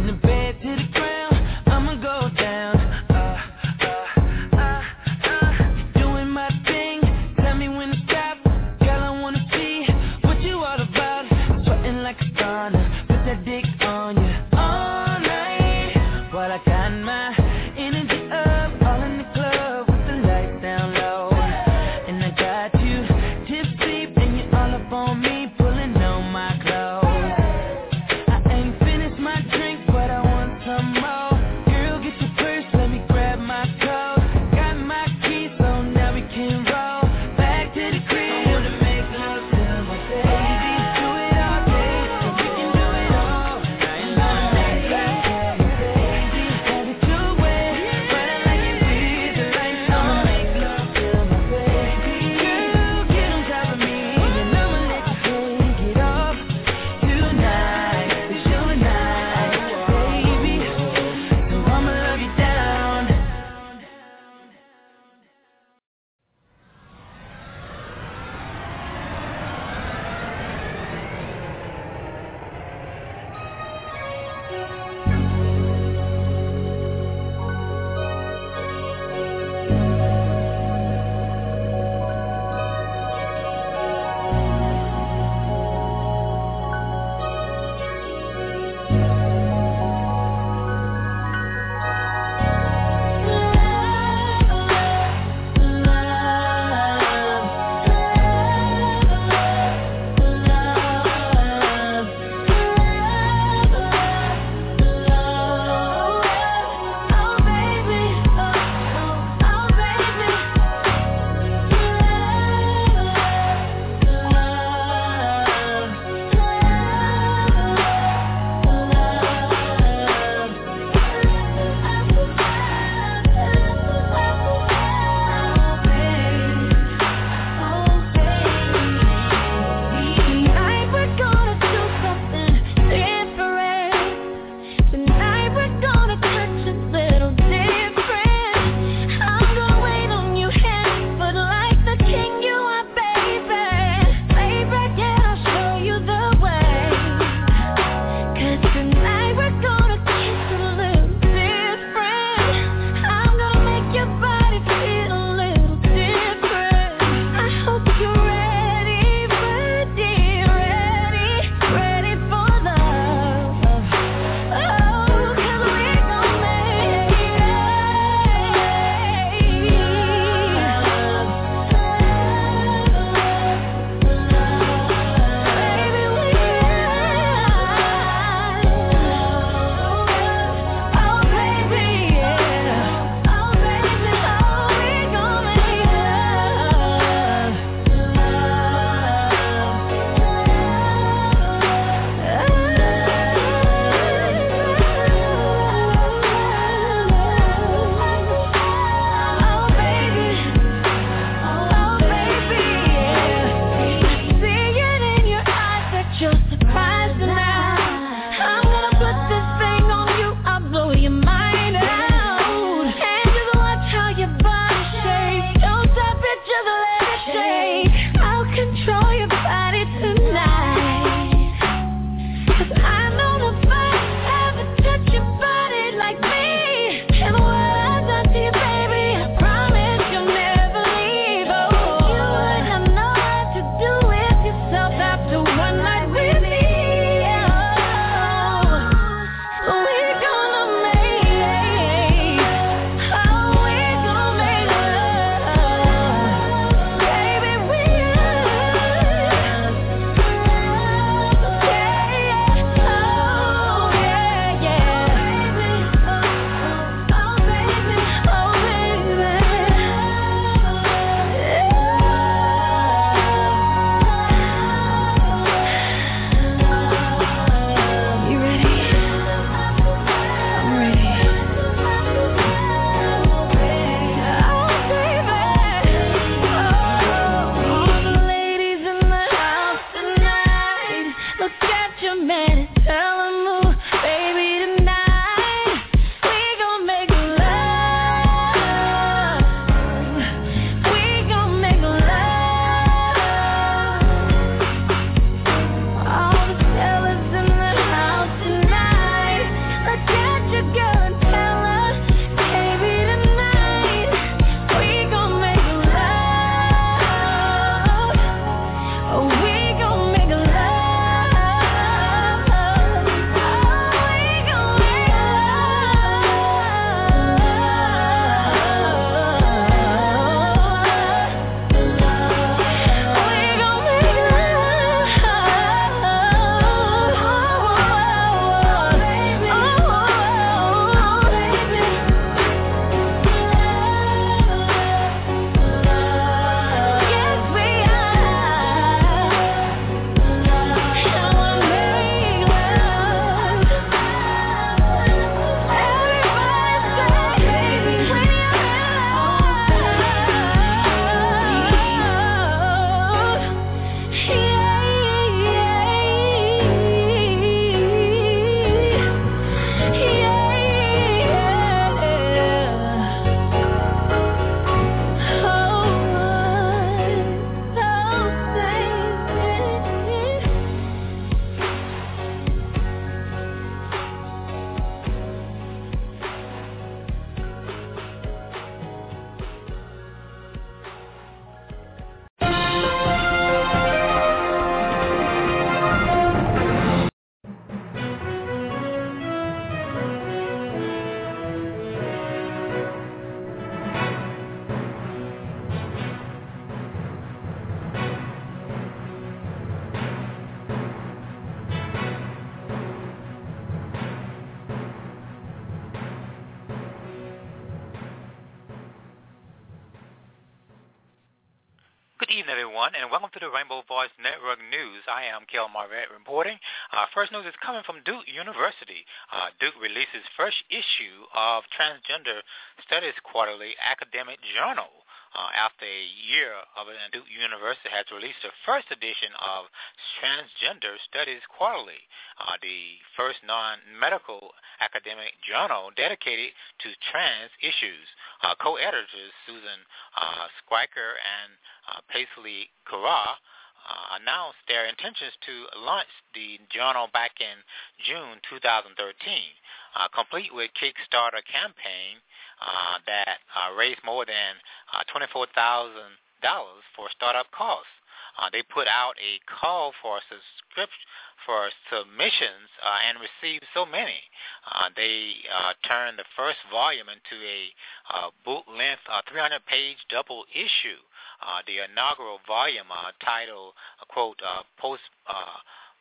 Speaker 2: evening, everyone, and welcome to the Rainbow Voice Network News. I am Kel Marvette reporting. Uh, first news is coming from Duke University. Uh, Duke releases first issue of Transgender Studies Quarterly Academic Journal. Uh, after a year of it, Duke University has released the first edition of Transgender Studies Quarterly, uh, the first non-medical academic journal dedicated to trans issues. Uh, co-editors Susan uh, Squiker and uh, Paisley Kara Uh, announced their intentions to launch the journal back in June two thousand thirteen, uh, complete with Kickstarter campaign uh, that uh, raised more than uh, twenty-four thousand dollars for startup costs. Uh, they put out a call for subscription for submissions uh, and received so many. Uh, they uh, turned the first volume into a uh, book-length uh, three hundred page double issue. Uh, the inaugural volume uh, titled, uh, quote, uh, post uh,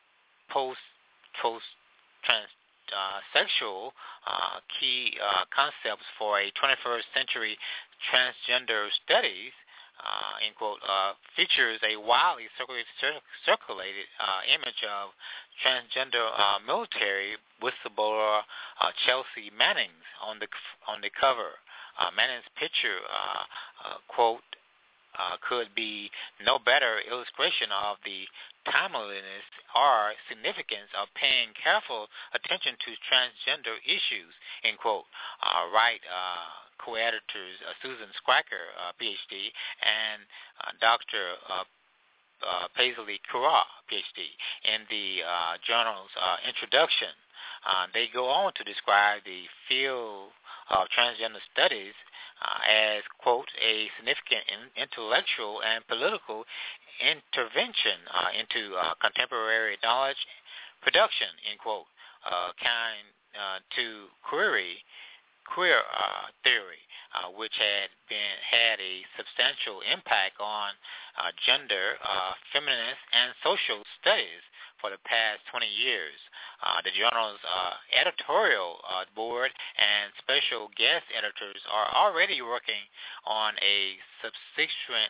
Speaker 2: post post trans uh, sexual uh, key uh, concepts for a twenty-first century transgender studies. Uh, end quote, uh, features a widely circulated, circulated uh, image of transgender uh, military whistleblower uh, Chelsea Mannings on the on the cover. Uh, Manning's picture, uh, uh, quote, uh, could be no better illustration of the timeliness or significance of paying careful attention to transgender issues, end quote. Uh, right, uh, co-editors uh, Susan Squiker, uh, P H D, and uh, Doctor Uh, uh, Paisley Kara, P H D, in the uh, journal's uh, introduction. Uh, they go on to describe the field of transgender studies uh, as, quote, a significant in- intellectual and political intervention uh, into uh, contemporary knowledge production, end quote, uh, kind uh, to query queer uh, theory, uh, which had been had a substantial impact on uh, gender, uh, feminist, and social studies for the past twenty years. Uh, the journal's uh, editorial uh, board and special guest editors are already working on a subsequent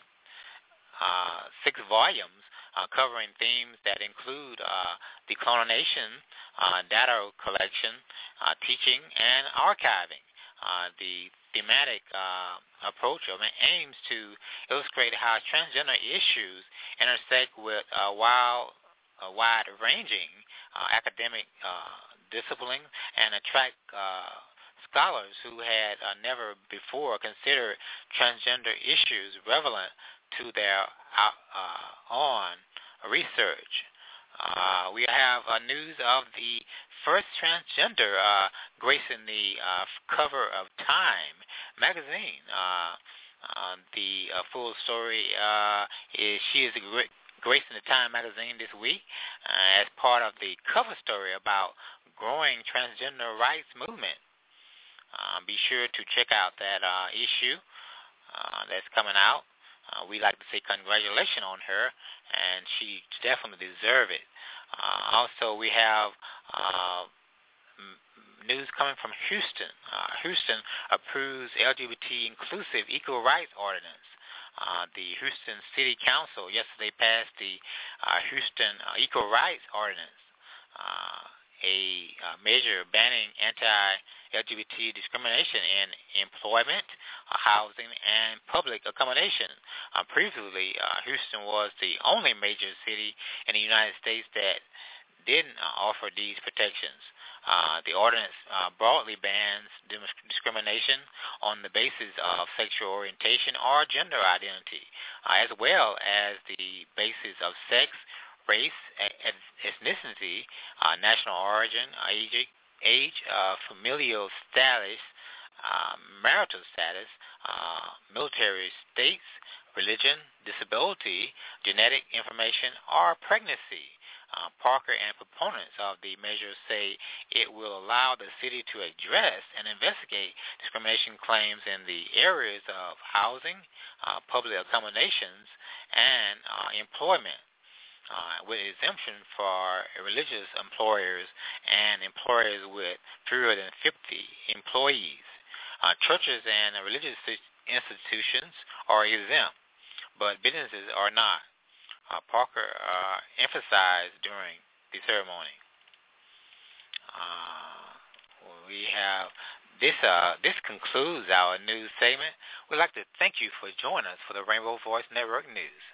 Speaker 2: uh, six volumes uh, covering themes that include uh, declonation, uh, data collection, uh, teaching, and archiving. Uh, the thematic uh, approach aims to illustrate how transgender issues intersect with uh, wild, uh, wide-ranging uh, academic uh, disciplines and attract uh, scholars who had uh, never before considered transgender issues relevant to their uh, uh, own research. Uh, we have uh, news of the first transgender uh, gracing the uh, cover of Time magazine. Uh, uh, the uh, full story uh, is she is gra- gracing the Time magazine this week uh, as part of the cover story about growing transgender rights movement. Uh, be sure to check out that uh, issue uh, that's coming out. Uh, we like to say congratulations on her, and she definitely deserves it. Uh, also, we have uh, m- news coming from Houston. Uh, Houston approves L G B T inclusive equal rights ordinance. Uh, the Houston City Council yesterday passed the uh, Houston uh, Equal Rights Ordinance, uh, a uh, measure banning anti-L G B T discrimination in employment, uh, housing, and public accommodation. Uh, previously, uh, Houston was the only major city in the United States that didn't uh, offer these protections. Uh, the ordinance uh, broadly bans dim- discrimination on the basis of sexual orientation or gender identity, uh, as well as the basis of sex, race, ethnicity, uh, national origin, age, age uh, familial status, uh, marital status, uh, military states, religion, disability, genetic information, or pregnancy. Uh, Parker and proponents of the measure say it will allow the city to address and investigate discrimination claims in the areas of housing, uh, public accommodations, and uh, employment. Uh, with exemption for religious employers and employers with fewer than fifty employees. Uh, churches and religious institutions are exempt. but businesses are not. Uh, Parker uh, emphasized during the ceremony. Uh, we have this. Uh, this concludes our news segment. We'd like to thank you for joining us for the Rainbow Voice Network News.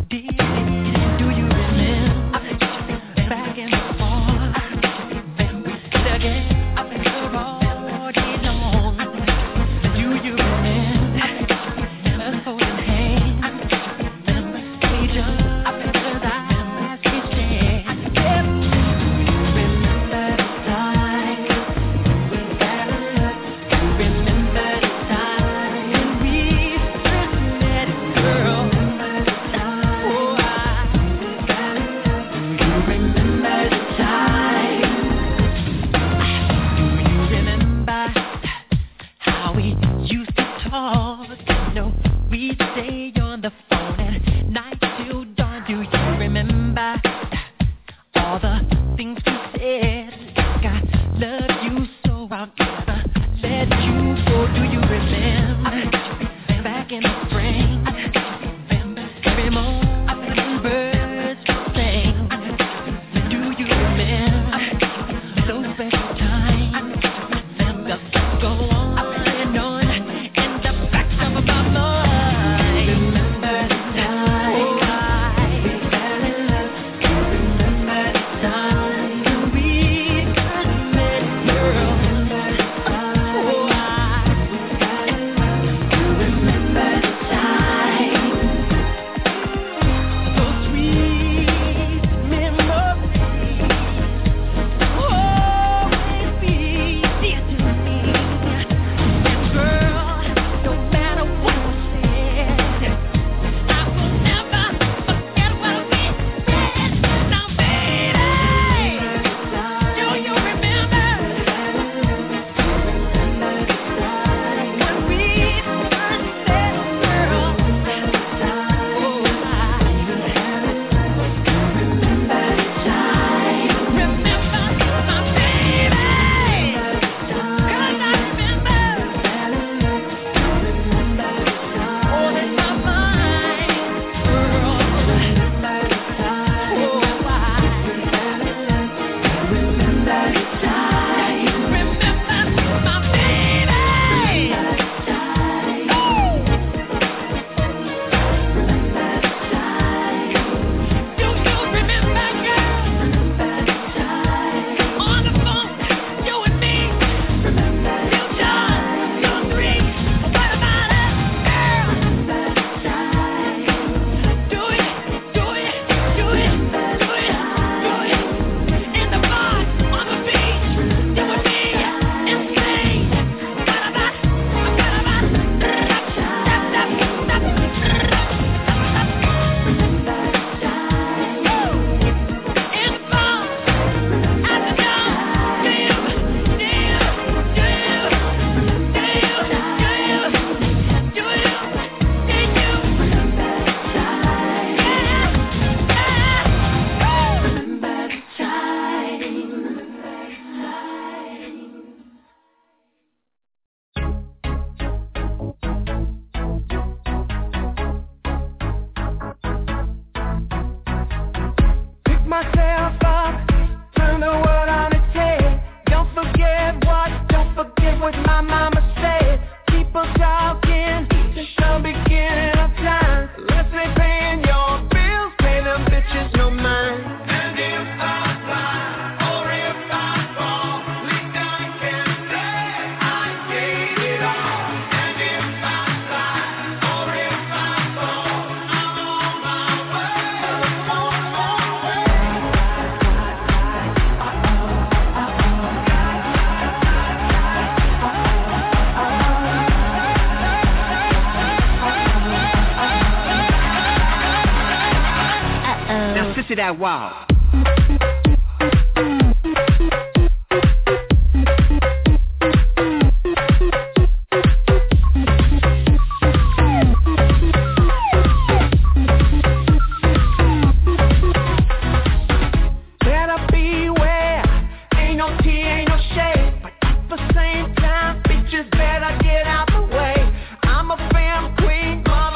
Speaker 12: to that wall.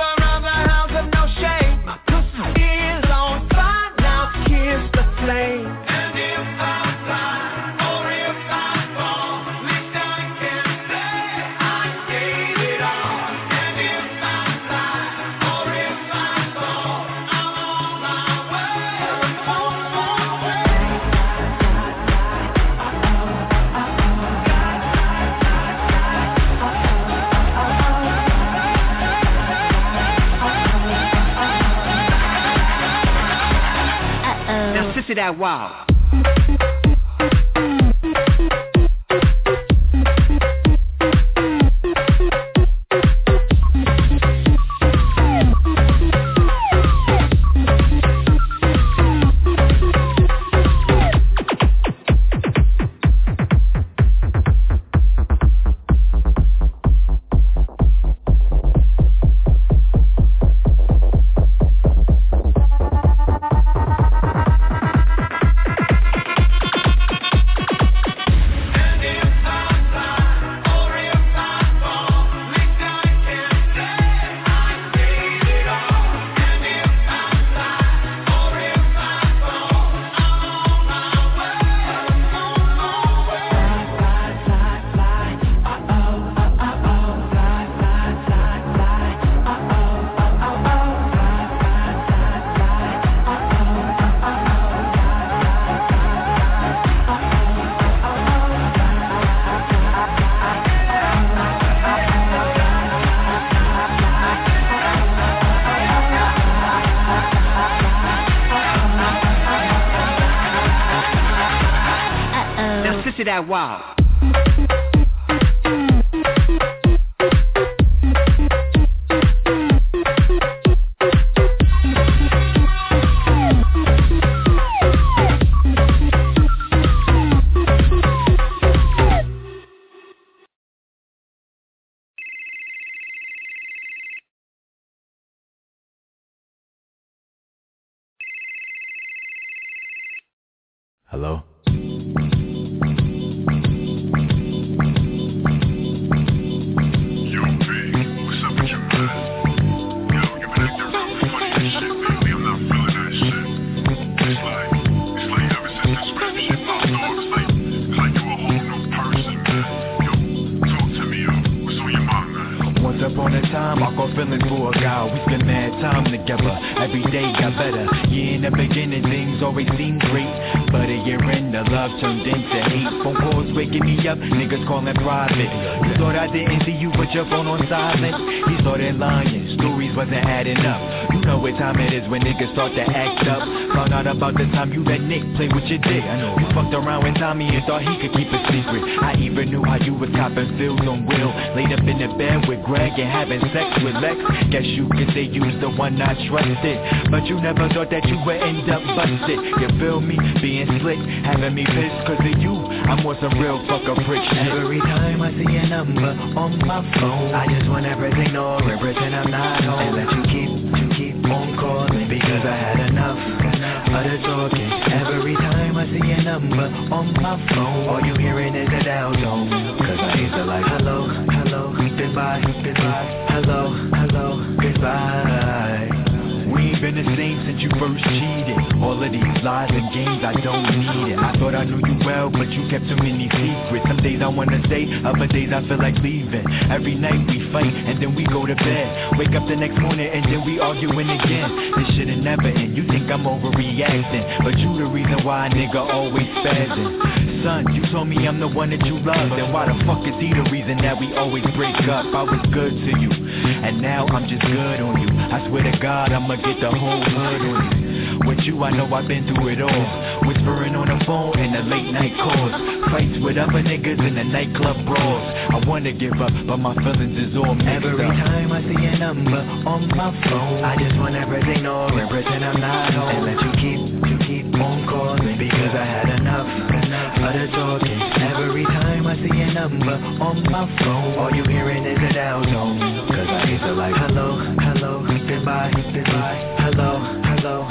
Speaker 10: Flame.
Speaker 12: Sissy that wild. That wild.
Speaker 13: Hello?
Speaker 14: Niggas calling private. You thought I didn't see you, put your phone on silent. He started lying, stories wasn't adding up. You know what time it is when niggas start to act up. Found out about the time you let Nick play with your dick. I know you fucked around with Tommy and thought he could keep a secret. I even knew how you was copping feels on Will. Laid up in the bed with Greg and having sex with Lex. Guess you could say you was the one I trusted, but you never thought that you would end up busted. You feel me? Being slick, having me pissed cause of you. I'm on some real fucker prick shit.
Speaker 10: Every time I see a number on my phone, I just wanna press ignore and pretend I'm not home. And let you keep, you keep on calling because I had enough of the talking. Every time I see a number on my phone, all you hearing is a dial tone. Cause I used to like hello, hello, goodbye, goodbye, hello, hello, goodbye.
Speaker 14: We ain't been the same since you first cheated. All of these lies and games, I don't need it. I thought I knew you well, but you kept too many secrets. Some days I wanna stay, other days I feel like leaving. Every night we fight, and then we go to bed. Wake up the next morning, and then we arguing again. This shit'll never end, you think I'm overreacting, but you the reason why a nigga always spazzing. Son, you told me I'm the one that you love, then why the fuck is he the reason that we always break up? I was good to you, and now I'm just good on you. I swear to God, I'ma get the whole hood on you. With you, I know I've been through it all. Whispering on the phone in the late night calls. Fights with other niggas in the nightclub brawls. I wanna give up, but my feelings is all mixed
Speaker 10: Every
Speaker 14: up.
Speaker 10: time I see a number on my phone, I just wanna press ignore and pretend I'm not home. And let you keep, you keep on calling because I had enough, enough of the talking. Every time I see a number on my phone, all you hearing is a dial tone. Cause I used to like hello, hello, goodbye, goodbye, hello, hello,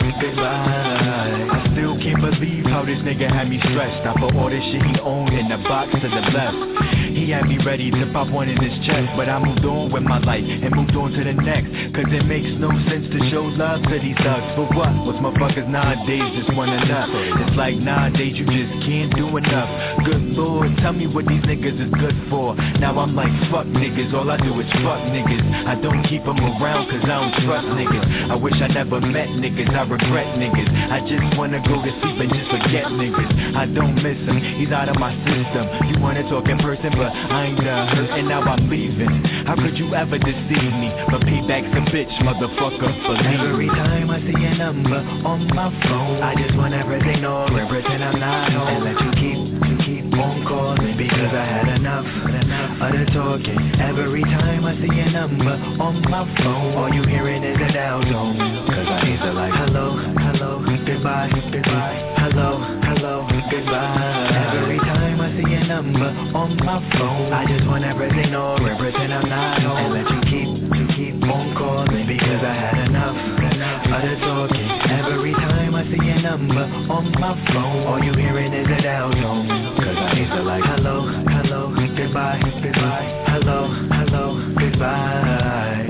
Speaker 10: goodbye.
Speaker 14: I still can't believe how this nigga had me stressed. I put all this shit he owned in the box to the left. He had me ready to pop one in his chest, but I moved on with my life and moved on to the next. Cause it makes no sense to show love to these thugs. For what? What's motherfuckers nowadays just want enough? It's like nowadays you just can't do enough. Good Lord, tell me what these niggas is good for. Now I'm like fuck niggas, all I do is fuck niggas. I don't keep them around cause I don't trust niggas. I wish I never met niggas, I regret niggas. I just wanna go to sleeping, just forget niggas. I don't miss him, he's out of my system. You wanna talk in person, but I ain't done hurt, and now I'm leaving. How could you ever deceive me? But payback's a bitch, motherfucker, believe me.
Speaker 15: Every time I see a number on my phone, I just want everything all and pretend I'm not home. And let you keep, you keep on calling, because I had enough, enough of the talking. Every time I see a number on my phone, all you hearing is a dial tone. Cause I used to like, hello, hello, goodbye, goodbye, hello, hello, goodbye. Every time I see a number on my phone, I just want everything all and pretend I'm not home. And let you keep, you keep on calling, because I had enough, enough of the talking. Every time I see a number on my phone, all you hearing is a dial tone. Cause I used to like, hello, hello, goodbye, goodbye, hello, hello, goodbye.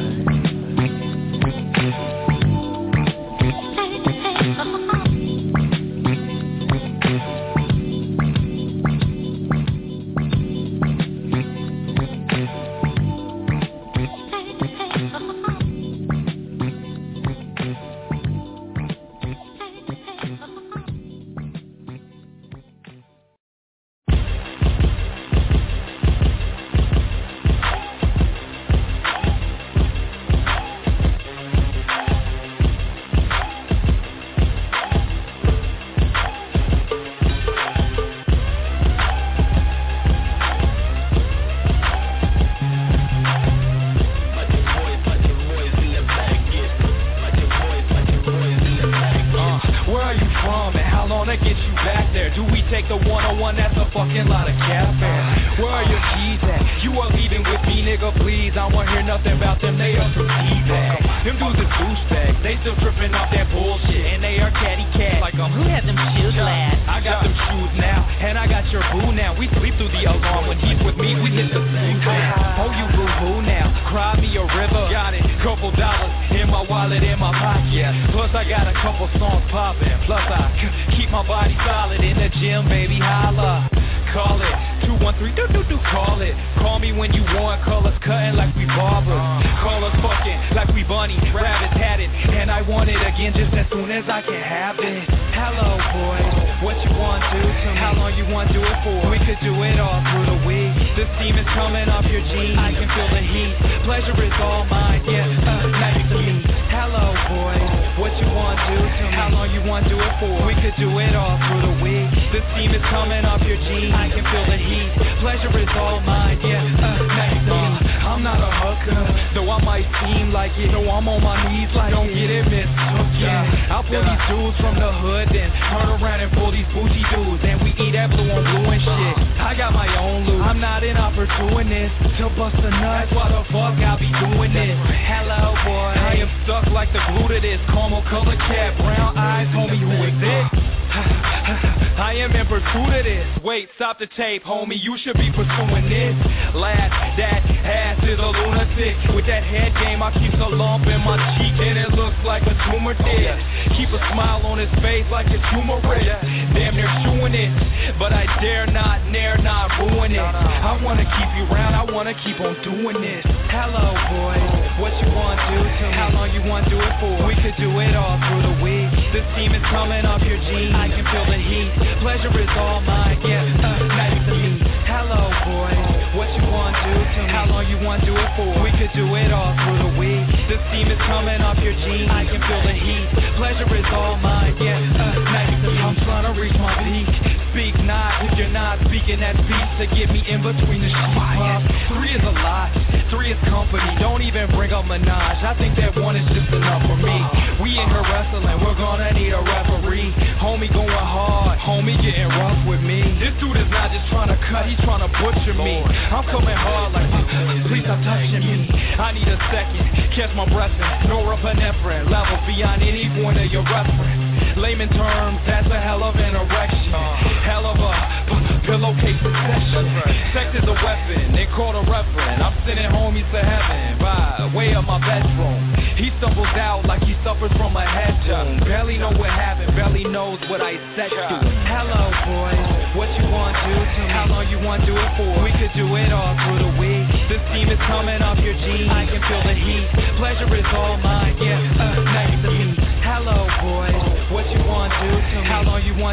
Speaker 16: Homie, you should be pursuing this. Laugh, that ass is a lunatic. With that head game, I keep a lump in my cheek, and it looks like a tumor did. Keep a smile on his face like it's humorous. Damn, they're chewing it, but I dare not, dare not ruin it. I wanna keep you around, I wanna keep on doing this. Hello, boy, what you want to do to me? How long you want to do it for? We could do it all through the week. The steam is coming off your jeans, I can feel the heat. Pleasure is all mine, yeah, uh, nice to meet. Hello, boy, what you want to do to me? How long you want to do it for? We could do it all through the week. The steam is coming off your jeans, I can feel the heat. Pleasure is all mine, yeah, uh, nice to meet. I'm trying to reach my peak. Speak not if you're not speaking that speech to get me in between the sheets. Pop. Three is a lot, three is company. Don't even bring up Minaj. I think that one is just enough for me. We in here wrestling, we're gonna need a referee. Homie going hard, homie getting rough with me. This dude is not just trying to cut, he's trying to butcher me. I'm coming hard like, please stop touching me. I need a second, catch my breath in. Norepinephrine, levels beyond any point of your reference. Layman terms, that's a hell of an erection. Hell of a p- pillowcase succession. Sex is a weapon, they call a referent. I'm sending homies to heaven by way of my bedroom. He stumbles out like he suffers from a head wound. Barely know what happened, barely knows what I said to him. Hello, boy, what you want to do to me? How long you want to do it for? We could do it all through the week. The steam is coming off your jeans, I can feel the heat. Pleasure is all mine, yeah, uh, nice to meet. Hello, boy, what you want to do to me? How long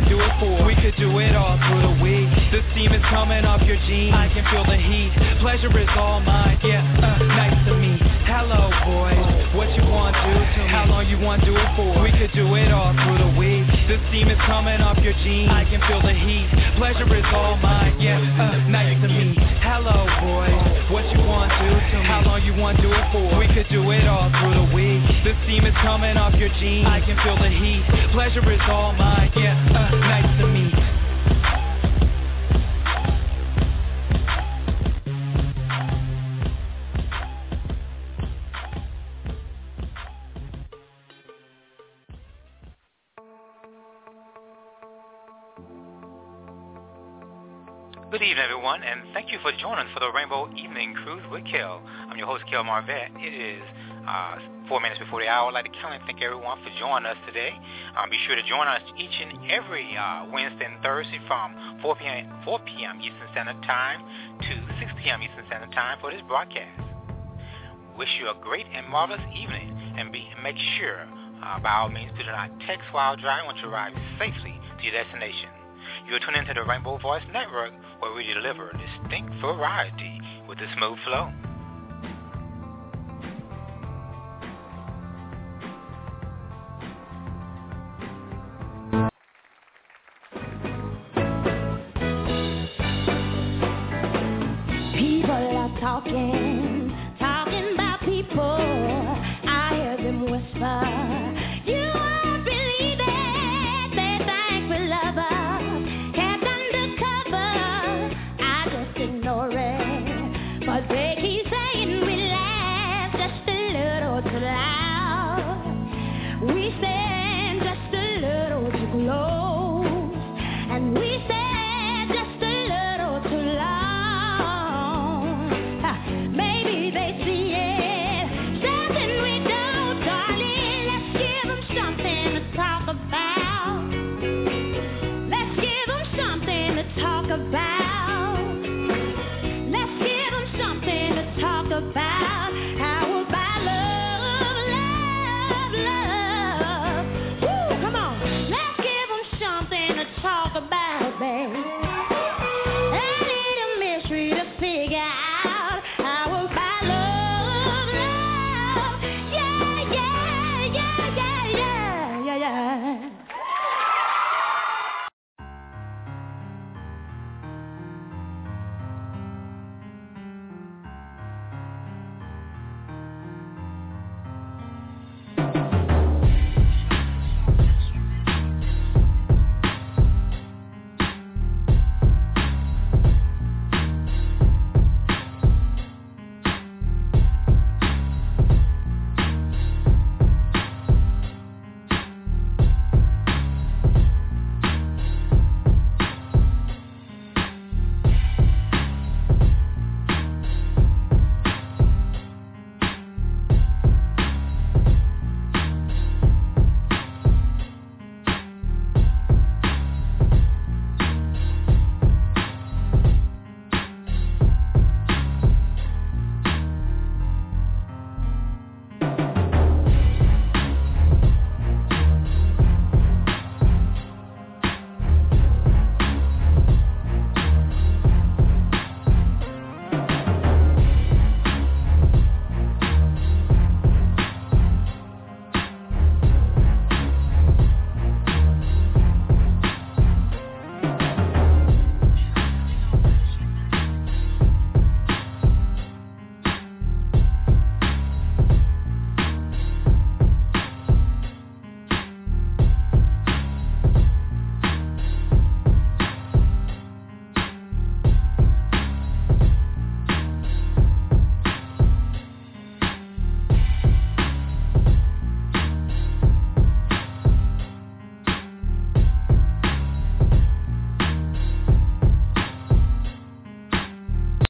Speaker 16: want, do it for. We could do it all through the week. The steam is coming off your jeans. I can feel the heat. Pleasure is all mine. Yeah, uh, nice to meet. Hello, boys. What you want, do to me? How long you want, do it for? We could do it all through the week. The steam is coming off your jeans. I can feel the heat. Pleasure is all mine. Yeah, uh, nice to meet. Hello, boys. What you want, do to me? How long you want, do it for? We could do it all through the week. The steam is coming off your jeans. I can feel the heat. Pleasure is all mine. Yeah, uh, nice to meet.
Speaker 2: Good evening, everyone, and thank you for joining us for the Rainbow Evening Cruise with Kel. I'm your host, Kel Marvette. It is uh, four minutes before the hour. I'd like to count and thank everyone for joining us today. Um, be sure to join us each and every uh, Wednesday and Thursday from four p.m. Eastern Standard Time to six p.m. Eastern Standard Time for this broadcast. Wish you a great and marvelous evening, and be make sure, uh, by all means, do not text while driving once you arrive safely to your destination. You're tuned into the Rainbow Voice Network, where we deliver distinct variety with a smooth flow.
Speaker 5: People are talking